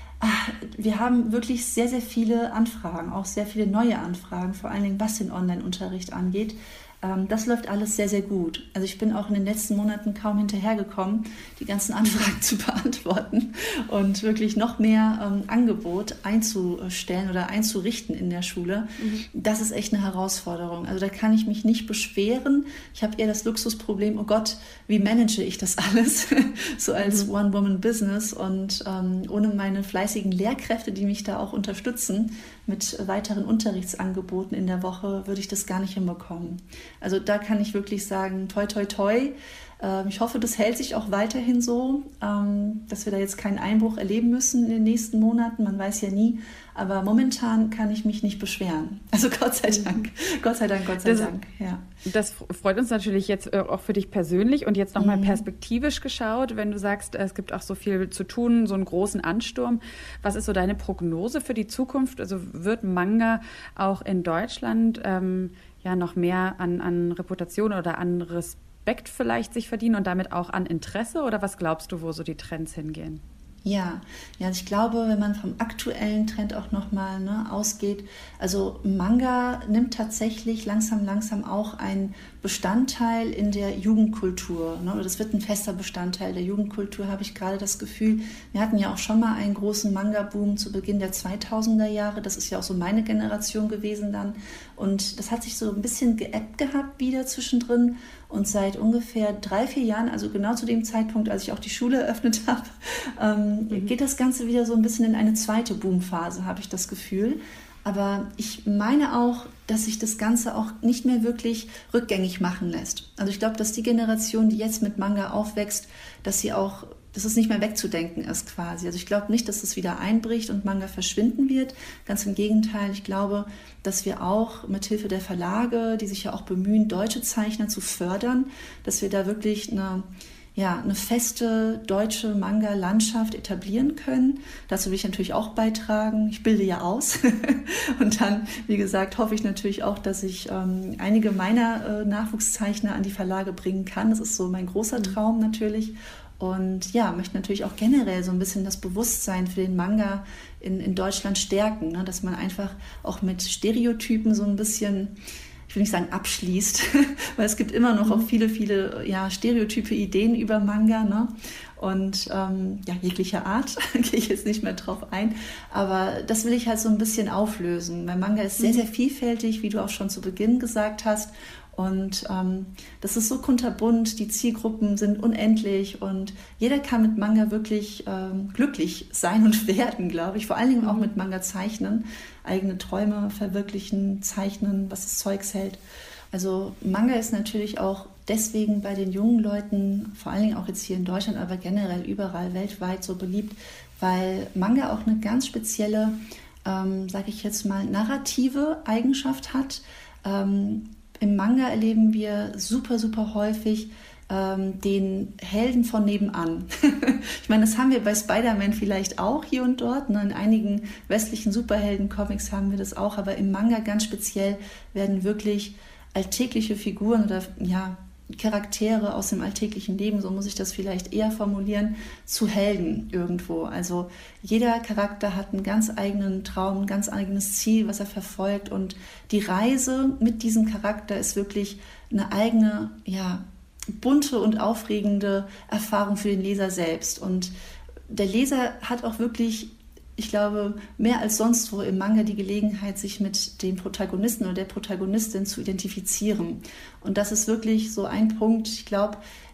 wir haben wirklich sehr, sehr viele Anfragen, auch sehr viele neue Anfragen, vor allen Dingen was den Online-Unterricht angeht. Das läuft alles sehr, sehr gut. Also ich bin auch in den letzten Monaten kaum hinterhergekommen, die ganzen Anfragen zu beantworten und wirklich noch mehr Angebot einzustellen oder einzurichten in der Schule. Das ist echt eine Herausforderung. Also da kann ich mich nicht beschweren. Ich habe eher das Luxusproblem, oh Gott, wie manage ich das alles? So als One-Woman-Business und ohne meine fleißigen Lehrkräfte, die mich da auch unterstützen, mit weiteren Unterrichtsangeboten in der Woche würde ich das gar nicht hinbekommen. Also da kann ich wirklich sagen, toi, toi, toi. Ich hoffe, das hält sich auch weiterhin so, dass wir da jetzt keinen Einbruch erleben müssen in den nächsten Monaten. Man weiß ja nie. Aber momentan kann ich mich nicht beschweren. Also Gott sei Dank. Gott sei Dank. Ja. Das freut uns natürlich jetzt auch für dich persönlich und jetzt nochmal perspektivisch geschaut, wenn du sagst, es gibt auch so viel zu tun, so einen großen Ansturm. Was ist so deine Prognose für die Zukunft? Also wird Manga auch in Deutschland noch mehr an Reputation oder an Respekt vielleicht sich verdienen und damit auch an Interesse? Oder was glaubst du, wo so die Trends hingehen? Ja, ich glaube, wenn man vom aktuellen Trend auch nochmal ausgeht, also Manga nimmt tatsächlich langsam auch einen Bestandteil in der Jugendkultur. Oder das wird ein fester Bestandteil der Jugendkultur, habe ich gerade das Gefühl. Wir hatten ja auch schon mal einen großen Manga-Boom zu Beginn der 2000er Jahre. Das ist ja auch so meine Generation gewesen dann. Und das hat sich so ein bisschen geebbt gehabt wieder zwischendrin. Und seit ungefähr 3-4 Jahren, also genau zu dem Zeitpunkt, als ich auch die Schule eröffnet habe, geht das Ganze wieder so ein bisschen in eine zweite Boomphase, habe ich das Gefühl. Aber ich meine auch, dass sich das Ganze auch nicht mehr wirklich rückgängig machen lässt. Also ich glaube, dass die Generation, die jetzt mit Manga aufwächst, dass es nicht mehr wegzudenken ist quasi. Also ich glaube nicht, dass es wieder einbricht und Manga verschwinden wird. Ganz im Gegenteil, ich glaube, dass wir auch mit Hilfe der Verlage, die sich ja auch bemühen, deutsche Zeichner zu fördern, dass wir da wirklich eine feste deutsche Manga-Landschaft etablieren können. Dazu will ich natürlich auch beitragen. Ich bilde ja aus. Und dann, wie gesagt, hoffe ich natürlich auch, dass ich einige meiner Nachwuchszeichner an die Verlage bringen kann. Das ist so mein großer Traum natürlich. Und möchte natürlich auch generell so ein bisschen das Bewusstsein für den Manga in Deutschland stärken, dass man einfach auch mit Stereotypen so ein bisschen, ich will nicht sagen abschließt, weil es gibt immer noch auch viele stereotype Ideen über Manga, und jeglicher Art, gehe ich jetzt nicht mehr drauf ein, aber das will ich halt so ein bisschen auflösen, weil Manga ist sehr, sehr vielfältig, wie du auch schon zu Beginn gesagt hast. Und das ist so kunterbunt, die Zielgruppen sind unendlich und jeder kann mit Manga wirklich glücklich sein und werden, glaube ich. Vor allen Dingen auch mit Manga zeichnen, eigene Träume verwirklichen, zeichnen, was das Zeugs hält. Also Manga ist natürlich auch deswegen bei den jungen Leuten, vor allen Dingen auch jetzt hier in Deutschland, aber generell überall weltweit so beliebt, weil Manga auch eine ganz spezielle, sage ich jetzt mal, narrative Eigenschaft hat. Im Manga erleben wir super, super häufig den Helden von nebenan. Ich meine, das haben wir bei Spider-Man vielleicht auch hier und dort. Ne? In einigen westlichen Superhelden-Comics haben wir das auch, aber im Manga ganz speziell werden wirklich alltägliche Figuren oder Charaktere aus dem alltäglichen Leben, so muss ich das vielleicht eher formulieren, zu Helden irgendwo. Also jeder Charakter hat einen ganz eigenen Traum, ein ganz eigenes Ziel, was er verfolgt, und die Reise mit diesem Charakter ist wirklich eine eigene, bunte und aufregende Erfahrung für den Leser selbst. Und der Leser hat auch wirklich, ich glaube, mehr als sonst wo im Manga die Gelegenheit, sich mit dem Protagonisten oder der Protagonistin zu identifizieren. Und das ist wirklich so ein Punkt, ich glaube,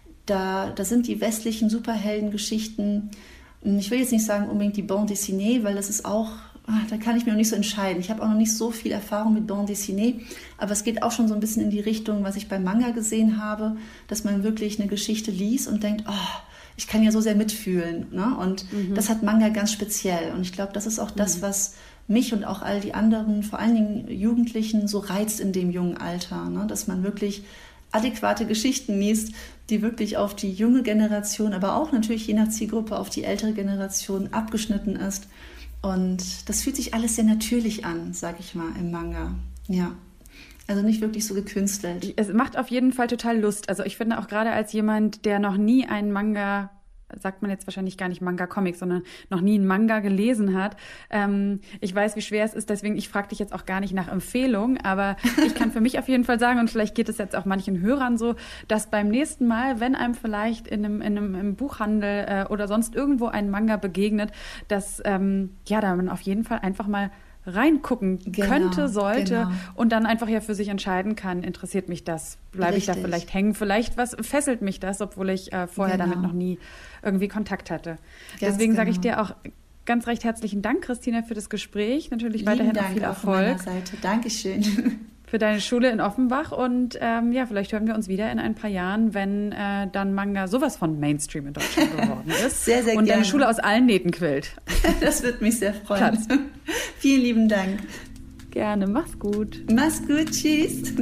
da sind die westlichen Superheldengeschichten, ich will jetzt nicht sagen unbedingt die Bande dessinée, weil das ist auch, da kann ich mir noch nicht so entscheiden. Ich habe auch noch nicht so viel Erfahrung mit Bande dessinée, aber es geht auch schon so ein bisschen in die Richtung, was ich beim Manga gesehen habe, dass man wirklich eine Geschichte liest und denkt, ich kann ja so sehr mitfühlen. Ne? Und das hat Manga ganz speziell. Und ich glaube, das ist auch das, was mich und auch all die anderen, vor allen Dingen Jugendlichen, so reizt in dem jungen Alter. Ne? Dass man wirklich adäquate Geschichten liest, die wirklich auf die junge Generation, aber auch natürlich je nach Zielgruppe auf die ältere Generation abgeschnitten ist. Und das fühlt sich alles sehr natürlich an, sage ich mal, im Manga. Ja. Also nicht wirklich so gekünstelt. Es macht auf jeden Fall total Lust. Also ich finde auch gerade als jemand, der noch nie einen Manga, sagt man jetzt wahrscheinlich gar nicht Manga-Comic, sondern noch nie einen Manga gelesen hat. Ich weiß, wie schwer es ist, deswegen, ich frage dich jetzt auch gar nicht nach Empfehlungen, aber ich kann für mich auf jeden Fall sagen, und vielleicht geht es jetzt auch manchen Hörern so, dass beim nächsten Mal, wenn einem vielleicht in einem Buchhandel oder sonst irgendwo ein Manga begegnet, dass da man auf jeden Fall einfach mal reingucken könnte, sollte und dann einfach für sich entscheiden kann, interessiert mich das, bleibe ich da vielleicht hängen, vielleicht fesselt mich das, obwohl ich vorher damit noch nie irgendwie Kontakt hatte. Deswegen sage ich dir auch ganz recht herzlichen Dank, Christina, für das Gespräch. Natürlich weiterhin auch viel Erfolg. Von meiner Seite. Dankeschön. Für deine Schule in Offenbach und vielleicht hören wir uns wieder in ein paar Jahren, wenn dann Manga sowas von Mainstream in Deutschland geworden ist. Sehr, sehr und gerne. deine Schule aus allen Nähten quillt. Das wird mich sehr freuen. Vielen lieben Dank. Gerne, mach's gut. Mach's gut, tschüss.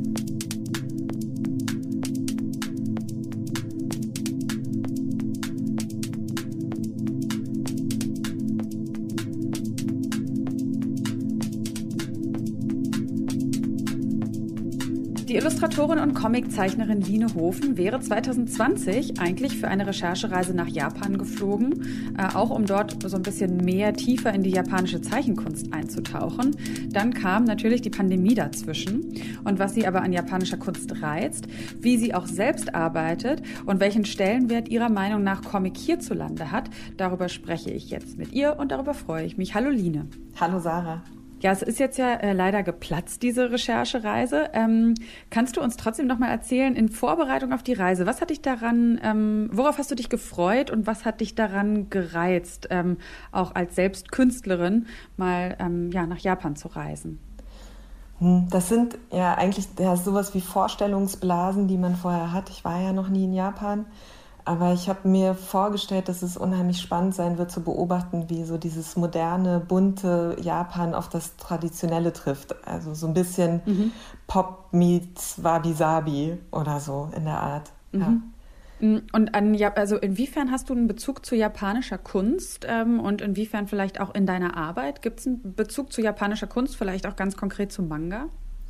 Die Illustratorin und Comiczeichnerin Line Hofen wäre 2020 eigentlich für eine Recherchereise nach Japan geflogen, auch um dort so ein bisschen mehr tiefer in die japanische Zeichenkunst einzutauchen. Dann kam natürlich die Pandemie dazwischen. Und was sie aber an japanischer Kunst reizt, wie sie auch selbst arbeitet und welchen Stellenwert ihrer Meinung nach Comic hierzulande hat, darüber spreche ich jetzt mit ihr und darüber freue ich mich. Hallo Line. Hallo Sarah. Ja, es ist jetzt ja leider geplatzt, diese Recherchereise. Kannst du uns trotzdem noch mal erzählen, in Vorbereitung auf die Reise, was hat dich daran, worauf hast du dich gefreut und was hat dich daran gereizt, auch als selbst Künstlerin mal nach Japan zu reisen? Das sind ja eigentlich sowas wie Vorstellungsblasen, die man vorher hat. Ich war ja noch nie in Japan. Aber ich habe mir vorgestellt, dass es unheimlich spannend sein wird zu beobachten, wie so dieses moderne, bunte Japan auf das Traditionelle trifft. Also so ein bisschen Pop meets Wabi-Sabi oder so in der Art. Ja. Und also inwiefern hast du einen Bezug zu japanischer Kunst und inwiefern vielleicht auch in deiner Arbeit? Gibt es einen Bezug zu japanischer Kunst, vielleicht auch ganz konkret zum Manga?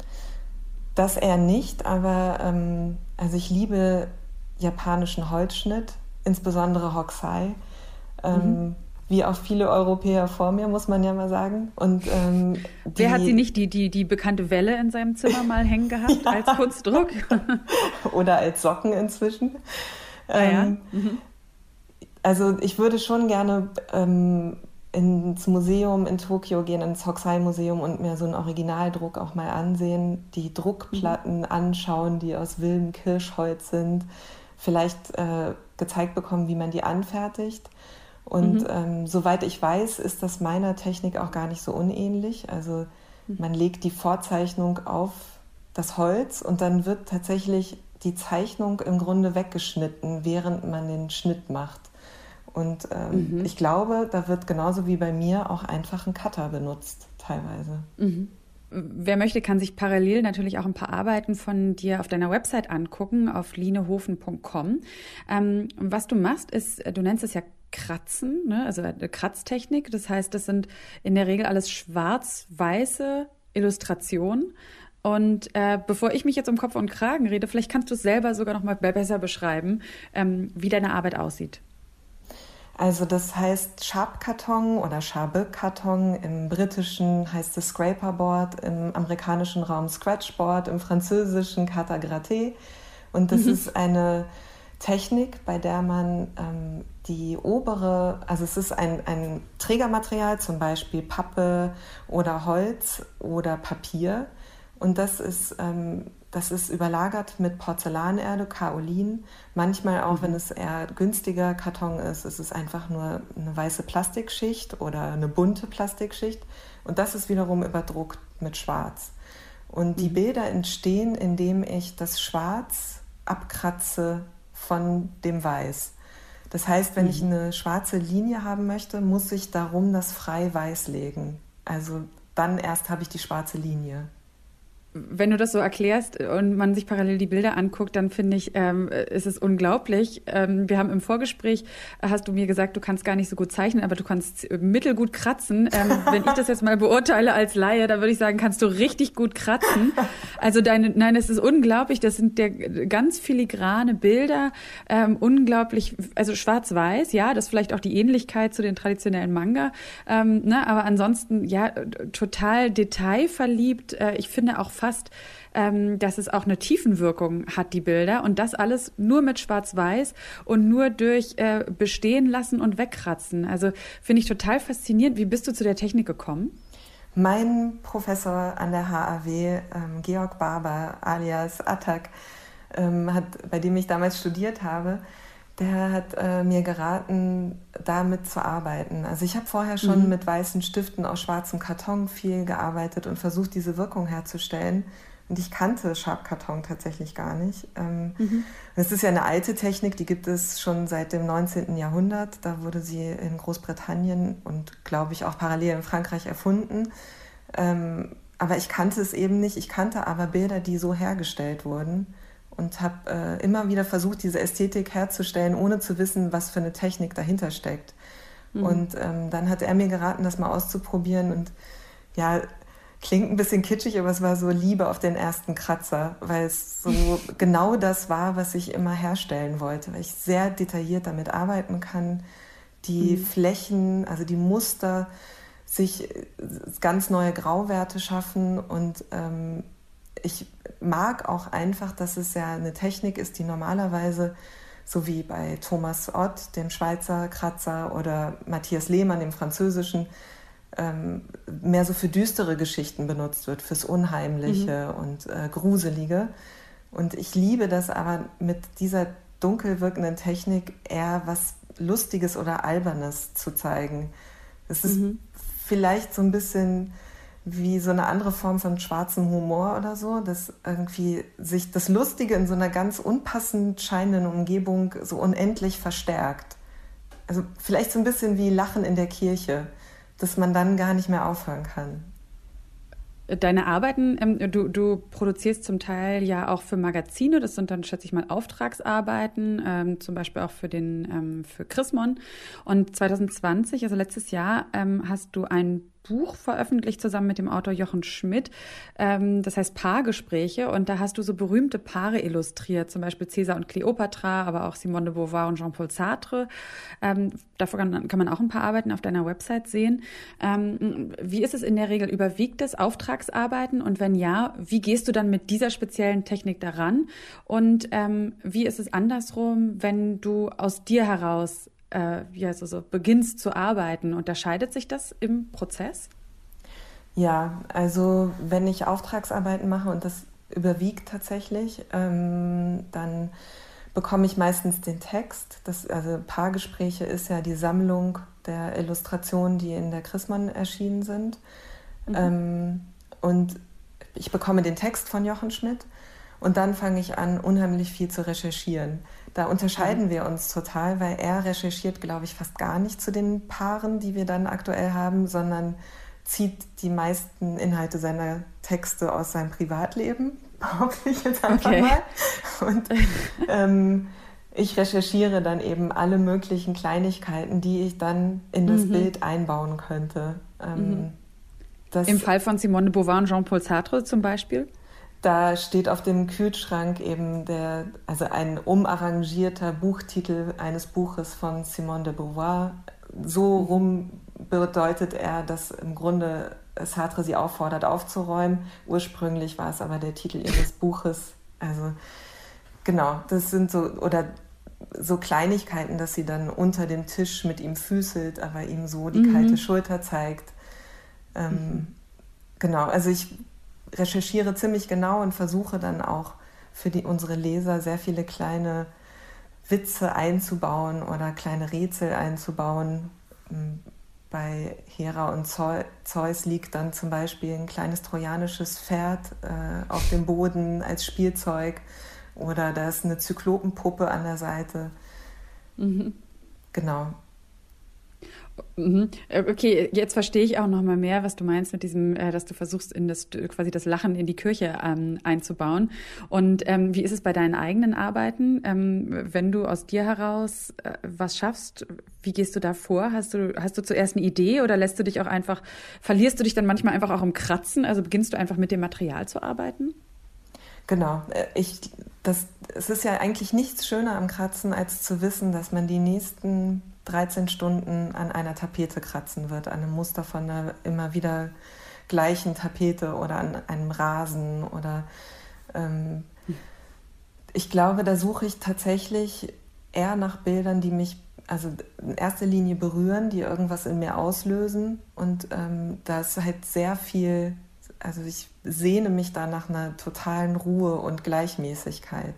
Das eher nicht, aber also ich liebe japanischen Holzschnitt, insbesondere Hokusai, wie auch viele Europäer vor mir, muss man ja mal sagen. Und wer hat sie nicht die bekannte Welle in seinem Zimmer mal hängen gehabt als Kunstdruck? Oder als Socken inzwischen. Ja. Also ich würde schon gerne ins Museum in Tokio gehen, ins Hokusai-Museum und mir so einen Originaldruck auch mal ansehen, die Druckplatten anschauen, die aus wildem Kirschholz sind, vielleicht gezeigt bekommen, wie man die anfertigt. Und soweit ich weiß, ist das meiner Technik auch gar nicht so unähnlich. Also man legt die Vorzeichnung auf das Holz und dann wird tatsächlich die Zeichnung im Grunde weggeschnitten, während man den Schnitt macht. Und ich glaube, da wird genauso wie bei mir auch einfach ein Cutter benutzt, teilweise. Wer möchte, kann sich parallel natürlich auch ein paar Arbeiten von dir auf deiner Website angucken, auf linehofen.com. Was du machst, ist, du nennst es ja Kratzen, ne? Also eine Kratztechnik. Das heißt, das sind in der Regel alles schwarz-weiße Illustrationen. Und bevor ich mich jetzt um Kopf und Kragen rede, vielleicht kannst du es selber sogar noch mal besser beschreiben, wie deine Arbeit aussieht. Also das heißt Sharp-Karton oder Schabe-Karton, im Britischen heißt es Scraperboard, im amerikanischen Raum Scratchboard, im französischen Carte à gratter. Und das ist eine Technik, bei der man die obere, also es ist ein Trägermaterial, zum Beispiel Pappe oder Holz oder Papier. Und das ist überlagert mit Porzellanerde, Kaolin. Manchmal auch, wenn es eher günstiger Karton ist es einfach nur eine weiße Plastikschicht oder eine bunte Plastikschicht. Und das ist wiederum überdruckt mit Schwarz. Und die Bilder entstehen, indem ich das Schwarz abkratze von dem Weiß. Das heißt, wenn ich eine schwarze Linie haben möchte, muss ich darum das frei weiß legen. Also dann erst habe ich die schwarze Linie. Wenn du das so erklärst und man sich parallel die Bilder anguckt, dann finde ich, ist es unglaublich. Wir haben im Vorgespräch, hast du mir gesagt, du kannst gar nicht so gut zeichnen, aber du kannst mittelgut kratzen. Wenn ich das jetzt mal beurteile als Laie, dann würde ich sagen, kannst du richtig gut kratzen. Also nein, es ist unglaublich. Das sind ganz filigrane Bilder, unglaublich, also schwarz-weiß, ja, das ist vielleicht auch die Ähnlichkeit zu den traditionellen Manga, ne, aber ansonsten, ja, total detailverliebt. Ich finde auch fast, dass es auch eine Tiefenwirkung hat, die Bilder. Und das alles nur mit Schwarz-Weiß und nur durch Bestehen lassen und wegkratzen. Also finde ich total faszinierend. Wie bist du zu der Technik gekommen? Mein Professor an der HAW, Georg Barber alias Attac, bei dem ich damals studiert habe, der hat mir geraten, damit zu arbeiten. Also ich habe vorher schon mit weißen Stiften aus schwarzem Karton viel gearbeitet und versucht, diese Wirkung herzustellen. Und ich kannte Sharp-Karton tatsächlich gar nicht. Das ist ja eine alte Technik, die gibt es schon seit dem 19. Jahrhundert. Da wurde sie in Großbritannien und, glaube ich, auch parallel in Frankreich erfunden. Aber ich kannte es eben nicht. Ich kannte aber Bilder, die so hergestellt wurden. Und habe immer wieder versucht, diese Ästhetik herzustellen, ohne zu wissen, was für eine Technik dahinter steckt. Und dann hat er mir geraten, das mal auszuprobieren. Und ja, klingt ein bisschen kitschig, aber es war so Liebe auf den ersten Kratzer, weil es so genau das war, was ich immer herstellen wollte, weil ich sehr detailliert damit arbeiten kann. Die Flächen, also die Muster, sich ganz neue Grauwerte schaffen und ich mag auch einfach, dass es ja eine Technik ist, die normalerweise, so wie bei Thomas Ott, dem Schweizer Kratzer, oder Matthias Lehmann, dem Französischen, mehr so für düstere Geschichten benutzt wird, fürs Unheimliche und Gruselige. Und ich liebe das aber mit dieser dunkel wirkenden Technik eher was Lustiges oder Albernes zu zeigen. Es ist vielleicht so ein bisschen wie so eine andere Form von schwarzem Humor oder so, dass irgendwie sich das Lustige in so einer ganz unpassend scheinenden Umgebung so unendlich verstärkt. Also vielleicht so ein bisschen wie Lachen in der Kirche, dass man dann gar nicht mehr aufhören kann. Deine Arbeiten, du produzierst zum Teil ja auch für Magazine, das sind dann, schätze ich mal, Auftragsarbeiten, zum Beispiel auch für Chrismon. Und 2020, also letztes Jahr, hast du ein Buch veröffentlicht zusammen mit dem Autor Jochen Schmidt, das heißt Paargespräche, und da hast du so berühmte Paare illustriert, zum Beispiel Cäsar und Kleopatra, aber auch Simone de Beauvoir und Jean-Paul Sartre. Davor kann man auch ein paar Arbeiten auf deiner Website sehen. Wie ist es in der Regel? Überwiegt es Auftragsarbeiten? Und wenn ja, wie gehst du dann mit dieser speziellen Technik daran? Und wie ist es andersrum, wenn du aus dir heraus beginnst zu arbeiten? Unterscheidet sich das im Prozess? Ja, also wenn ich Auftragsarbeiten mache und das überwiegt tatsächlich, dann bekomme ich meistens den Text. Also Paargespräche ist ja die Sammlung der Illustrationen, die in der Chrismon erschienen sind. Und ich bekomme den Text von Jochen Schmidt Und dann fange ich an, unheimlich viel zu recherchieren. Da unterscheiden wir uns total, weil er recherchiert, glaube ich, fast gar nicht zu den Paaren, die wir dann aktuell haben, sondern zieht die meisten Inhalte seiner Texte aus seinem Privatleben, behaupte ich jetzt einfach mal. Und ich recherchiere dann eben alle möglichen Kleinigkeiten, die ich dann in das Bild einbauen könnte. Im Fall von Simone de Beauvoir und Jean-Paul Sartre zum Beispiel? Da steht auf dem Kühlschrank eben ein umarrangierter Buchtitel eines Buches von Simone de Beauvoir. So rum bedeutet er, dass im Grunde Sartre sie auffordert, aufzuräumen. Ursprünglich war es aber der Titel ihres Buches. Also genau, das sind so Kleinigkeiten, dass sie dann unter dem Tisch mit ihm füßelt, aber ihm so die kalte Schulter zeigt. Genau, also ich recherchiere ziemlich genau und versuche dann auch für unsere Leser sehr viele kleine Witze einzubauen oder kleine Rätsel einzubauen. Bei Hera und Zeus liegt dann zum Beispiel ein kleines trojanisches Pferd auf dem Boden als Spielzeug oder da ist eine Zyklopenpuppe an der Seite. Genau. Okay, jetzt verstehe ich auch noch mal mehr, was du meinst mit diesem, dass du versuchst, quasi das Lachen in die Kirche einzubauen. Und wie ist es bei deinen eigenen Arbeiten? Wenn du aus dir heraus was schaffst, wie gehst du da vor? Hast du zuerst eine Idee oder verlierst du dich dann manchmal einfach auch im Kratzen? Also beginnst du einfach mit dem Material zu arbeiten? Genau. Es ist ja eigentlich nichts schöner am Kratzen, als zu wissen, dass man die nächsten 13 Stunden an einer Tapete kratzen wird, an einem Muster von einer immer wieder gleichen Tapete oder an einem Rasen oder ich glaube, da suche ich tatsächlich eher nach Bildern, die mich in erster Linie berühren, die irgendwas in mir auslösen und da ist halt sehr viel, also ich sehne mich da nach einer totalen Ruhe und Gleichmäßigkeit.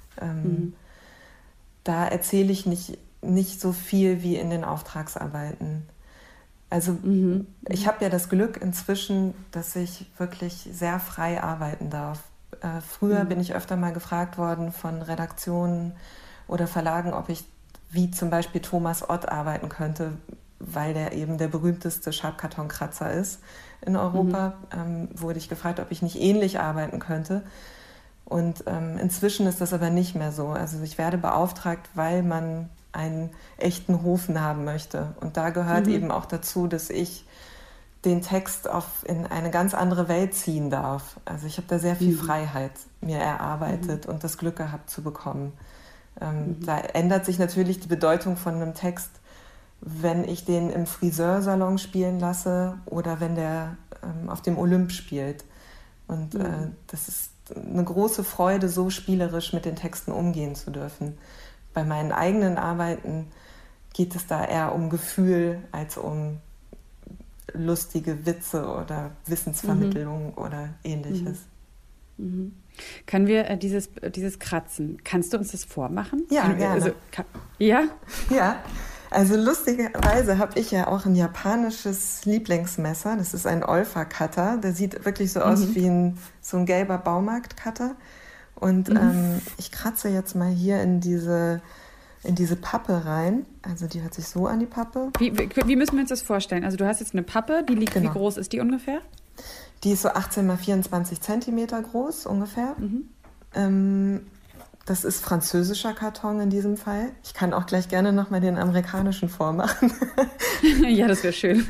Da erzähle ich nicht so viel wie in den Auftragsarbeiten. Also ich habe ja das Glück inzwischen, dass ich wirklich sehr frei arbeiten darf. Früher bin ich öfter mal gefragt worden von Redaktionen oder Verlagen, ob ich wie zum Beispiel Thomas Ott arbeiten könnte, weil der eben der berühmteste Schreibkartonkratzer ist in Europa. Wurde ich gefragt, ob ich nicht ähnlich arbeiten könnte. Und inzwischen ist das aber nicht mehr so. Also ich werde beauftragt, weil man einen echten Hofen haben möchte. Und da gehört eben auch dazu, dass ich den Text in eine ganz andere Welt ziehen darf. Also ich habe da sehr viel Freiheit mir erarbeitet und das Glück gehabt zu bekommen. Da ändert sich natürlich die Bedeutung von einem Text, wenn ich den im Friseursalon spielen lasse oder wenn der auf dem Olymp spielt. Und das ist eine große Freude, so spielerisch mit den Texten umgehen zu dürfen. Bei meinen eigenen Arbeiten geht es da eher um Gefühl als um lustige Witze oder Wissensvermittlung oder Ähnliches. Können wir dieses Kratzen, kannst du uns das vormachen? Ja, gerne. Ja? Ja, also lustigerweise habe ich ja auch ein japanisches Lieblingsmesser. Das ist ein Olfa-Cutter. Der sieht wirklich so aus wie so ein gelber Baumarkt-Cutter. Und ich kratze jetzt mal hier in diese Pappe rein. Also die hört sich so an, die Pappe. Wie müssen wir uns das vorstellen? Also du hast jetzt eine Pappe, die liegt, Wie groß ist die ungefähr? Die ist so 18 mal 24 Zentimeter groß ungefähr. Das ist französischer Karton in diesem Fall. Ich kann auch gleich gerne nochmal den amerikanischen vormachen. Ja, das wäre schön.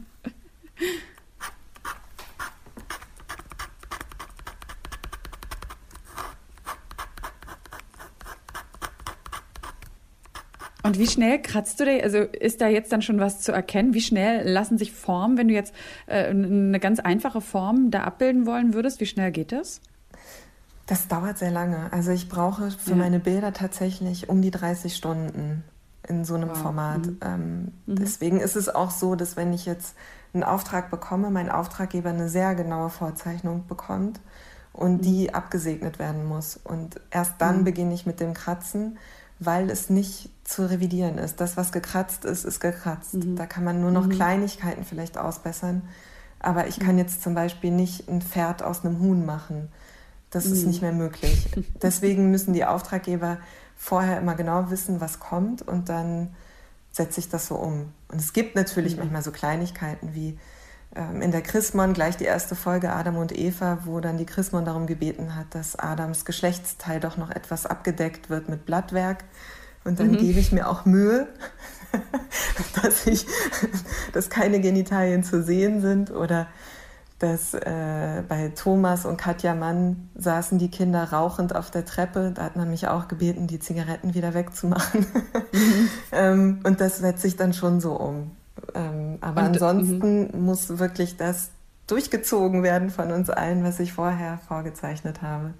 Und wie schnell kratzt du da? Also ist da jetzt dann schon was zu erkennen? Wie schnell lassen sich Formen, wenn du jetzt eine ganz einfache Form da abbilden wollen würdest, wie schnell geht das? Das dauert sehr lange. Also ich brauche für meine Bilder tatsächlich um die 30 Stunden in so einem Format. Deswegen ist es auch so, dass wenn ich jetzt einen Auftrag bekomme, mein Auftraggeber eine sehr genaue Vorzeichnung bekommt und die abgesegnet werden muss. Und erst dann beginne ich mit dem Kratzen, weil es nicht zu revidieren ist. Das, was gekratzt ist, ist gekratzt. Da kann man nur noch Kleinigkeiten vielleicht ausbessern. Aber ich kann jetzt zum Beispiel nicht ein Pferd aus einem Huhn machen. Das ist nicht mehr möglich. Deswegen müssen die Auftraggeber vorher immer genau wissen, was kommt und dann setze ich das so um. Und es gibt natürlich manchmal so Kleinigkeiten wie in der Chrismon gleich die erste Folge Adam und Eva, wo dann die Chrismon darum gebeten hat, dass Adams Geschlechtsteil doch noch etwas abgedeckt wird mit Blattwerk. Und dann gebe ich mir auch Mühe, dass keine Genitalien zu sehen sind oder dass bei Thomas und Katja Mann saßen die Kinder rauchend auf der Treppe. Da hat man mich auch gebeten, die Zigaretten wieder wegzumachen. Und das setzt sich dann schon so um. Aber ansonsten muss wirklich das durchgezogen werden von uns allen, was ich vorher vorgezeichnet habe.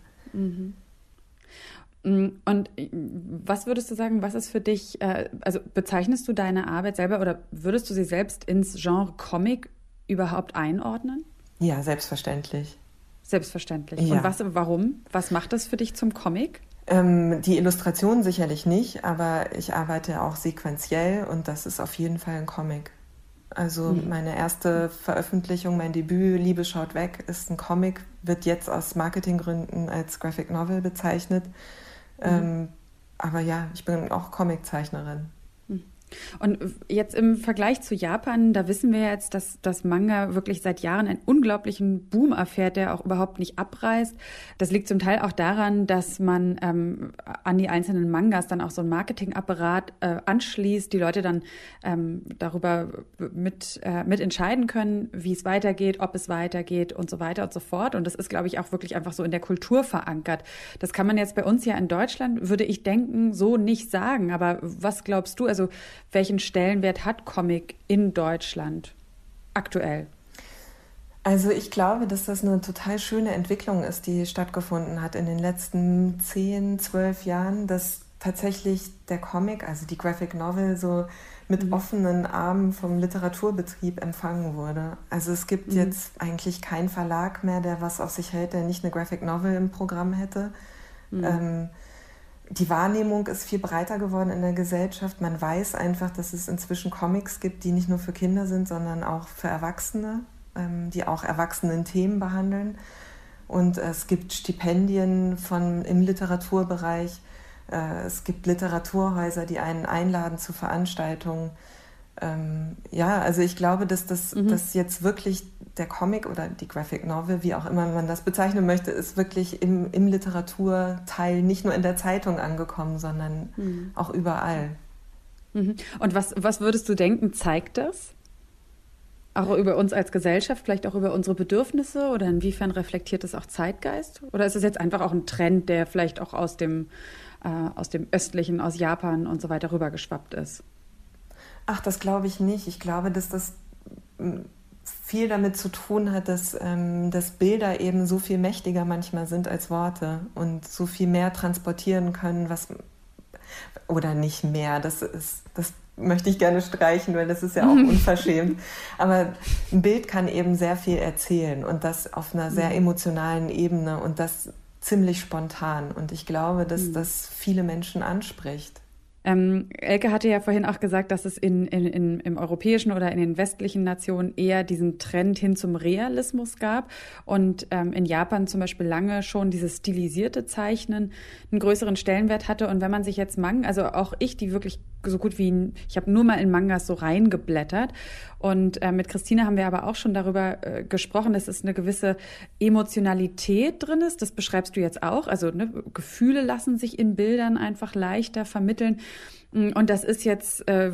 Und was würdest du sagen, was ist für dich, also bezeichnest du deine Arbeit selber oder würdest du sie selbst ins Genre Comic überhaupt einordnen? Ja, selbstverständlich. Selbstverständlich. Ja. Und warum? Was macht das für dich zum Comic? Die Illustration sicherlich nicht, aber ich arbeite auch sequenziell und das ist auf jeden Fall ein Comic. Also meine erste Veröffentlichung, mein Debüt, Liebe schaut weg, ist ein Comic, wird jetzt aus Marketinggründen als Graphic Novel bezeichnet. Aber ja, ich bin auch Comiczeichnerin. Und jetzt im Vergleich zu Japan, da wissen wir jetzt, dass das Manga wirklich seit Jahren einen unglaublichen Boom erfährt, der auch überhaupt nicht abreißt. Das liegt zum Teil auch daran, dass man an die einzelnen Mangas dann auch so einen Marketingapparat anschließt, die Leute dann darüber mit entscheiden können, wie es weitergeht, ob es weitergeht und so weiter und so fort. Und das ist, glaube ich, auch wirklich einfach so in der Kultur verankert. Das kann man jetzt bei uns ja in Deutschland, würde ich denken, so nicht sagen. Aber was glaubst du, also welchen Stellenwert hat Comic in Deutschland aktuell? Also ich glaube, dass das eine total schöne Entwicklung ist, die stattgefunden hat in den letzten 10, 12 Jahren, dass tatsächlich der Comic, also die Graphic Novel, so mit offenen Armen vom Literaturbetrieb empfangen wurde. Also es gibt jetzt eigentlich keinen Verlag mehr, der was auf sich hält, der nicht eine Graphic Novel im Programm hätte. Die Wahrnehmung ist viel breiter geworden in der Gesellschaft. Man weiß einfach, dass es inzwischen Comics gibt, die nicht nur für Kinder sind, sondern auch für Erwachsene, die auch Erwachsenen-Themen behandeln. Und es gibt Stipendien im Literaturbereich. Es gibt Literaturhäuser, die einen einladen zu Veranstaltungen. Also ich glaube, dass das jetzt wirklich der Comic oder die Graphic Novel, wie auch immer man das bezeichnen möchte, ist wirklich im Literaturteil nicht nur in der Zeitung angekommen, sondern auch überall. Und was würdest du denken, zeigt das? Auch über uns als Gesellschaft, vielleicht auch über unsere Bedürfnisse oder inwiefern reflektiert es auch Zeitgeist? Oder ist es jetzt einfach auch ein Trend, der vielleicht auch aus dem Östlichen, aus Japan und so weiter rübergeschwappt ist? Ach, das glaube ich nicht. Ich glaube, dass das viel damit zu tun hat, dass Bilder eben so viel mächtiger manchmal sind als Worte und so viel mehr transportieren können, oder nicht mehr. Das möchte ich gerne streichen, weil das ist ja auch unverschämt. Aber ein Bild kann eben sehr viel erzählen und das auf einer sehr emotionalen Ebene und das ziemlich spontan. Und ich glaube, dass das viele Menschen anspricht. Elke hatte ja vorhin auch gesagt, dass es im europäischen oder in den westlichen Nationen eher diesen Trend hin zum Realismus gab und in Japan zum Beispiel lange schon dieses stilisierte Zeichnen einen größeren Stellenwert hatte. Und wenn man sich jetzt also auch ich, die wirklich so gut ich habe nur mal in Mangas so reingeblättert und mit Christine haben wir aber auch schon darüber gesprochen, dass es eine gewisse Emotionalität drin ist. Das beschreibst du jetzt auch. Also Gefühle lassen sich in Bildern einfach leichter vermitteln. Und das ist jetzt, da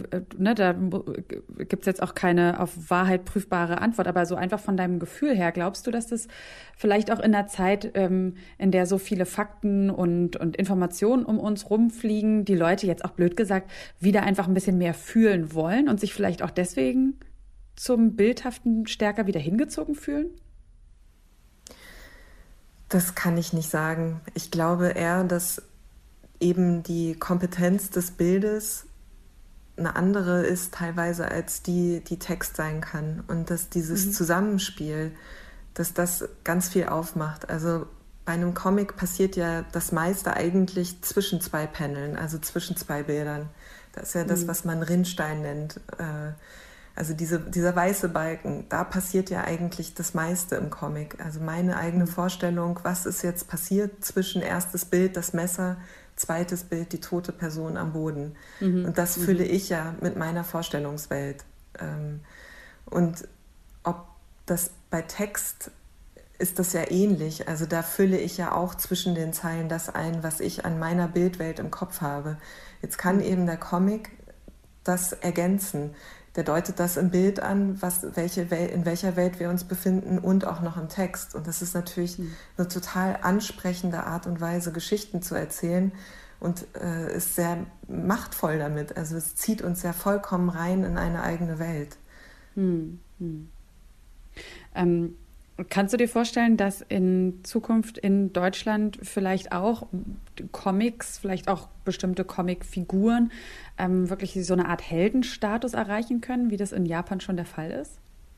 gibt's jetzt auch keine auf Wahrheit prüfbare Antwort, aber so einfach von deinem Gefühl her, glaubst du, dass das vielleicht auch in einer Zeit, in der so viele Fakten und Informationen um uns rumfliegen, die Leute jetzt auch blöd gesagt wieder einfach ein bisschen mehr fühlen wollen und sich vielleicht auch deswegen zum Bildhaften stärker wieder hingezogen fühlen? Das kann ich nicht sagen. Ich glaube eher, dass eben die Kompetenz des Bildes eine andere ist teilweise, als die Text sein kann. Und dass dieses Zusammenspiel, dass das ganz viel aufmacht. Also bei einem Comic passiert ja das meiste eigentlich zwischen zwei Paneln, also zwischen zwei Bildern. Das ist ja das, was man Rinnstein nennt. Also dieser weiße Balken, da passiert ja eigentlich das meiste im Comic. Also meine eigene Vorstellung, was ist jetzt passiert zwischen erstes Bild, das Messer, zweites Bild, die tote Person am Boden. Und das fülle ich ja mit meiner Vorstellungswelt. Und ob das bei Text ist das ja ähnlich. Also da fülle ich ja auch zwischen den Zeilen das ein, was ich an meiner Bildwelt im Kopf habe. Jetzt kann eben der Comic das ergänzen. Der deutet das im Bild an, in welcher Welt wir uns befinden und auch noch im Text. Und das ist natürlich eine total ansprechende Art und Weise, Geschichten zu erzählen und ist sehr machtvoll damit. Also es zieht uns ja vollkommen rein in eine eigene Welt. Kannst du dir vorstellen, dass in Zukunft in Deutschland vielleicht auch Comics, vielleicht auch bestimmte Comicfiguren wirklich so eine Art Heldenstatus erreichen können, wie das in Japan schon der Fall ist?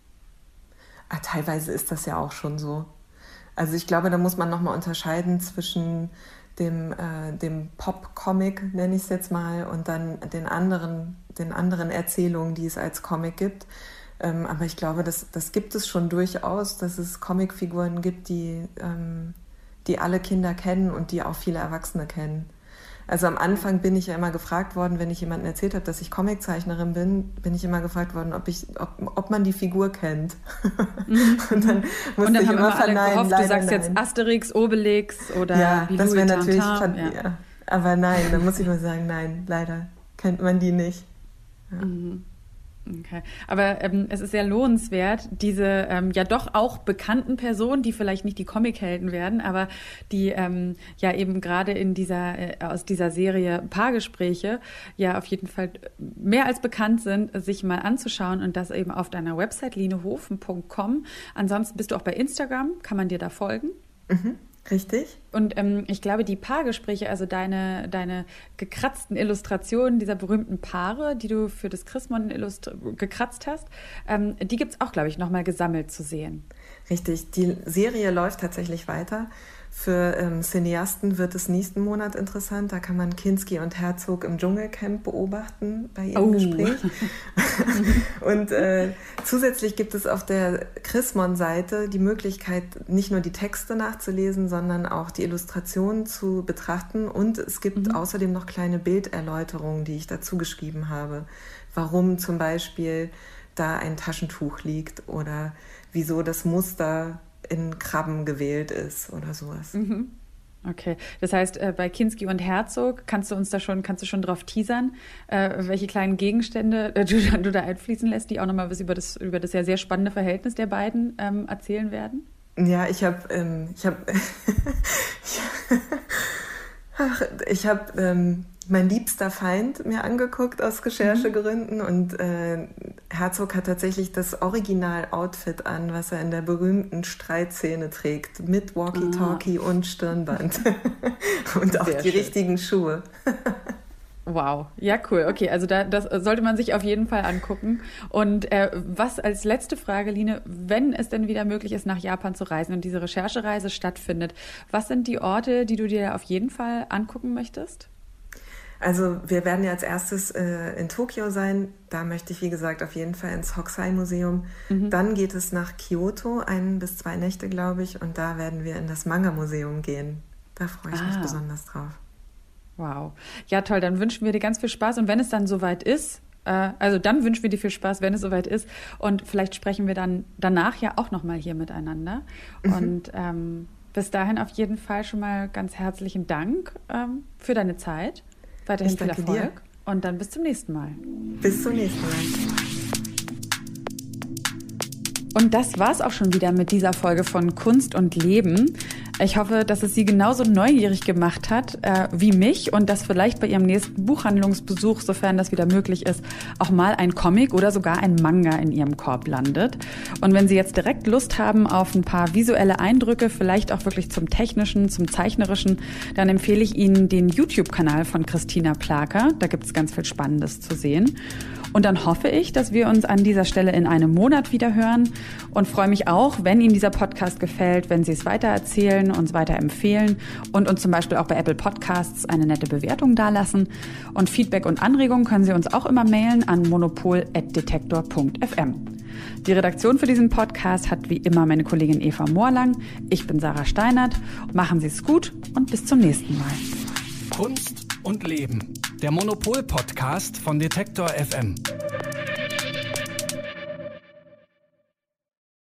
Teilweise ist das ja auch schon so. Also ich glaube, da muss man nochmal unterscheiden zwischen dem Pop-Comic, nenne ich es jetzt mal, und dann den anderen Erzählungen, die es als Comic gibt. Aber ich glaube, das gibt es schon durchaus, dass es Comicfiguren gibt, die alle Kinder kennen und die auch viele Erwachsene kennen. Also am Anfang bin ich ja immer gefragt worden, wenn ich jemandem erzählt habe, dass ich Comiczeichnerin bin ich immer gefragt worden, ob man die Figur kennt. Und dann musste ich immer verneinen. Gehofft, du sagst jetzt Asterix, Obelix oder ja, Bilou das wäre et natürlich Tintin. Ja. Aber nein, dann muss ich nur sagen, nein, leider kennt man die nicht. Ja. Okay. Aber es ist sehr lohnenswert, diese ja doch auch bekannten Personen, die vielleicht nicht die Comichelden werden, aber die ja eben gerade aus dieser Serie Paargespräche ja auf jeden Fall mehr als bekannt sind, sich mal anzuschauen und das eben auf deiner Website linehofen.com. Ansonsten bist du auch bei Instagram, kann man dir da folgen? Richtig. Und ich glaube, die Paargespräche, also deine gekratzten Illustrationen dieser berühmten Paare, die du für das Chrismon gekratzt hast, die gibt es auch, glaube ich, nochmal gesammelt zu sehen. Richtig, die Serie läuft tatsächlich weiter. Für Cineasten wird es nächsten Monat interessant. Da kann man Kinski und Herzog im Dschungelcamp beobachten bei ihrem Gespräch. Und zusätzlich gibt es auf der Chrismon-Seite die Möglichkeit, nicht nur die Texte nachzulesen, sondern auch die Illustrationen zu betrachten. Und es gibt außerdem noch kleine Bilderläuterungen, die ich dazu geschrieben habe. Warum zum Beispiel da ein Taschentuch liegt oder wieso das Muster in Krabben gewählt ist oder sowas. Okay, das heißt, bei Kinski und Herzog kannst du schon drauf teasern, welche kleinen Gegenstände du da einfließen lässt, die auch nochmal was über das ja sehr spannende Verhältnis der beiden erzählen werden? Ja, ich habe Mein liebster Feind mir angeguckt aus Recherchegründen und Herzog hat tatsächlich das Original-Outfit an, was er in der berühmten Streitszene trägt, mit Walkie-Talkie und Stirnband und auch sehr die schön. Richtigen Schuhe. Wow, ja cool. Okay, also das sollte man sich auf jeden Fall angucken. Und was als letzte Frage, Line, wenn es denn wieder möglich ist, nach Japan zu reisen und diese Recherchereise stattfindet, was sind die Orte, die du dir auf jeden Fall angucken möchtest? Also wir werden ja als erstes in Tokio sein. Da möchte ich, wie gesagt, auf jeden Fall ins Hokusai-Museum. Dann geht es nach Kyoto, 1 bis 2 Nächte, glaube ich. Und da werden wir in das Manga-Museum gehen. Da freue ich mich besonders drauf. Wow. Ja, toll. Dann wünschen wir dir ganz viel Spaß. Und wenn es dann soweit ist, dann wünschen wir dir viel Spaß, wenn es soweit ist. Und vielleicht sprechen wir dann danach ja auch nochmal hier miteinander. Und bis dahin auf jeden Fall schon mal ganz herzlichen Dank für deine Zeit. Weiterhin viel Erfolg dir. Und dann bis zum nächsten Mal. Bis zum nächsten Mal. Und das war's auch schon wieder mit dieser Folge von Kunst und Leben. Ich hoffe, dass es Sie genauso neugierig gemacht hat wie mich und dass vielleicht bei Ihrem nächsten Buchhandlungsbesuch, sofern das wieder möglich ist, auch mal ein Comic oder sogar ein Manga in Ihrem Korb landet. Und wenn Sie jetzt direkt Lust haben auf ein paar visuelle Eindrücke, vielleicht auch wirklich zum Technischen, zum Zeichnerischen, dann empfehle ich Ihnen den YouTube-Kanal von Christina Plaker. Da gibt es ganz viel Spannendes zu sehen. Und dann hoffe ich, dass wir uns an dieser Stelle in einem Monat wieder hören und freue mich auch, wenn Ihnen dieser Podcast gefällt, wenn Sie es weitererzählen, uns weiterempfehlen und uns zum Beispiel auch bei Apple Podcasts eine nette Bewertung dalassen. Und Feedback und Anregungen können Sie uns auch immer mailen an monopol@detektor.fm. Die Redaktion für diesen Podcast hat wie immer meine Kollegin Eva Moorlang. Ich bin Sarah Steinert. Machen Sie es gut und bis zum nächsten Mal. Kunst und Leben. Der Monopol-Podcast von Detektor FM.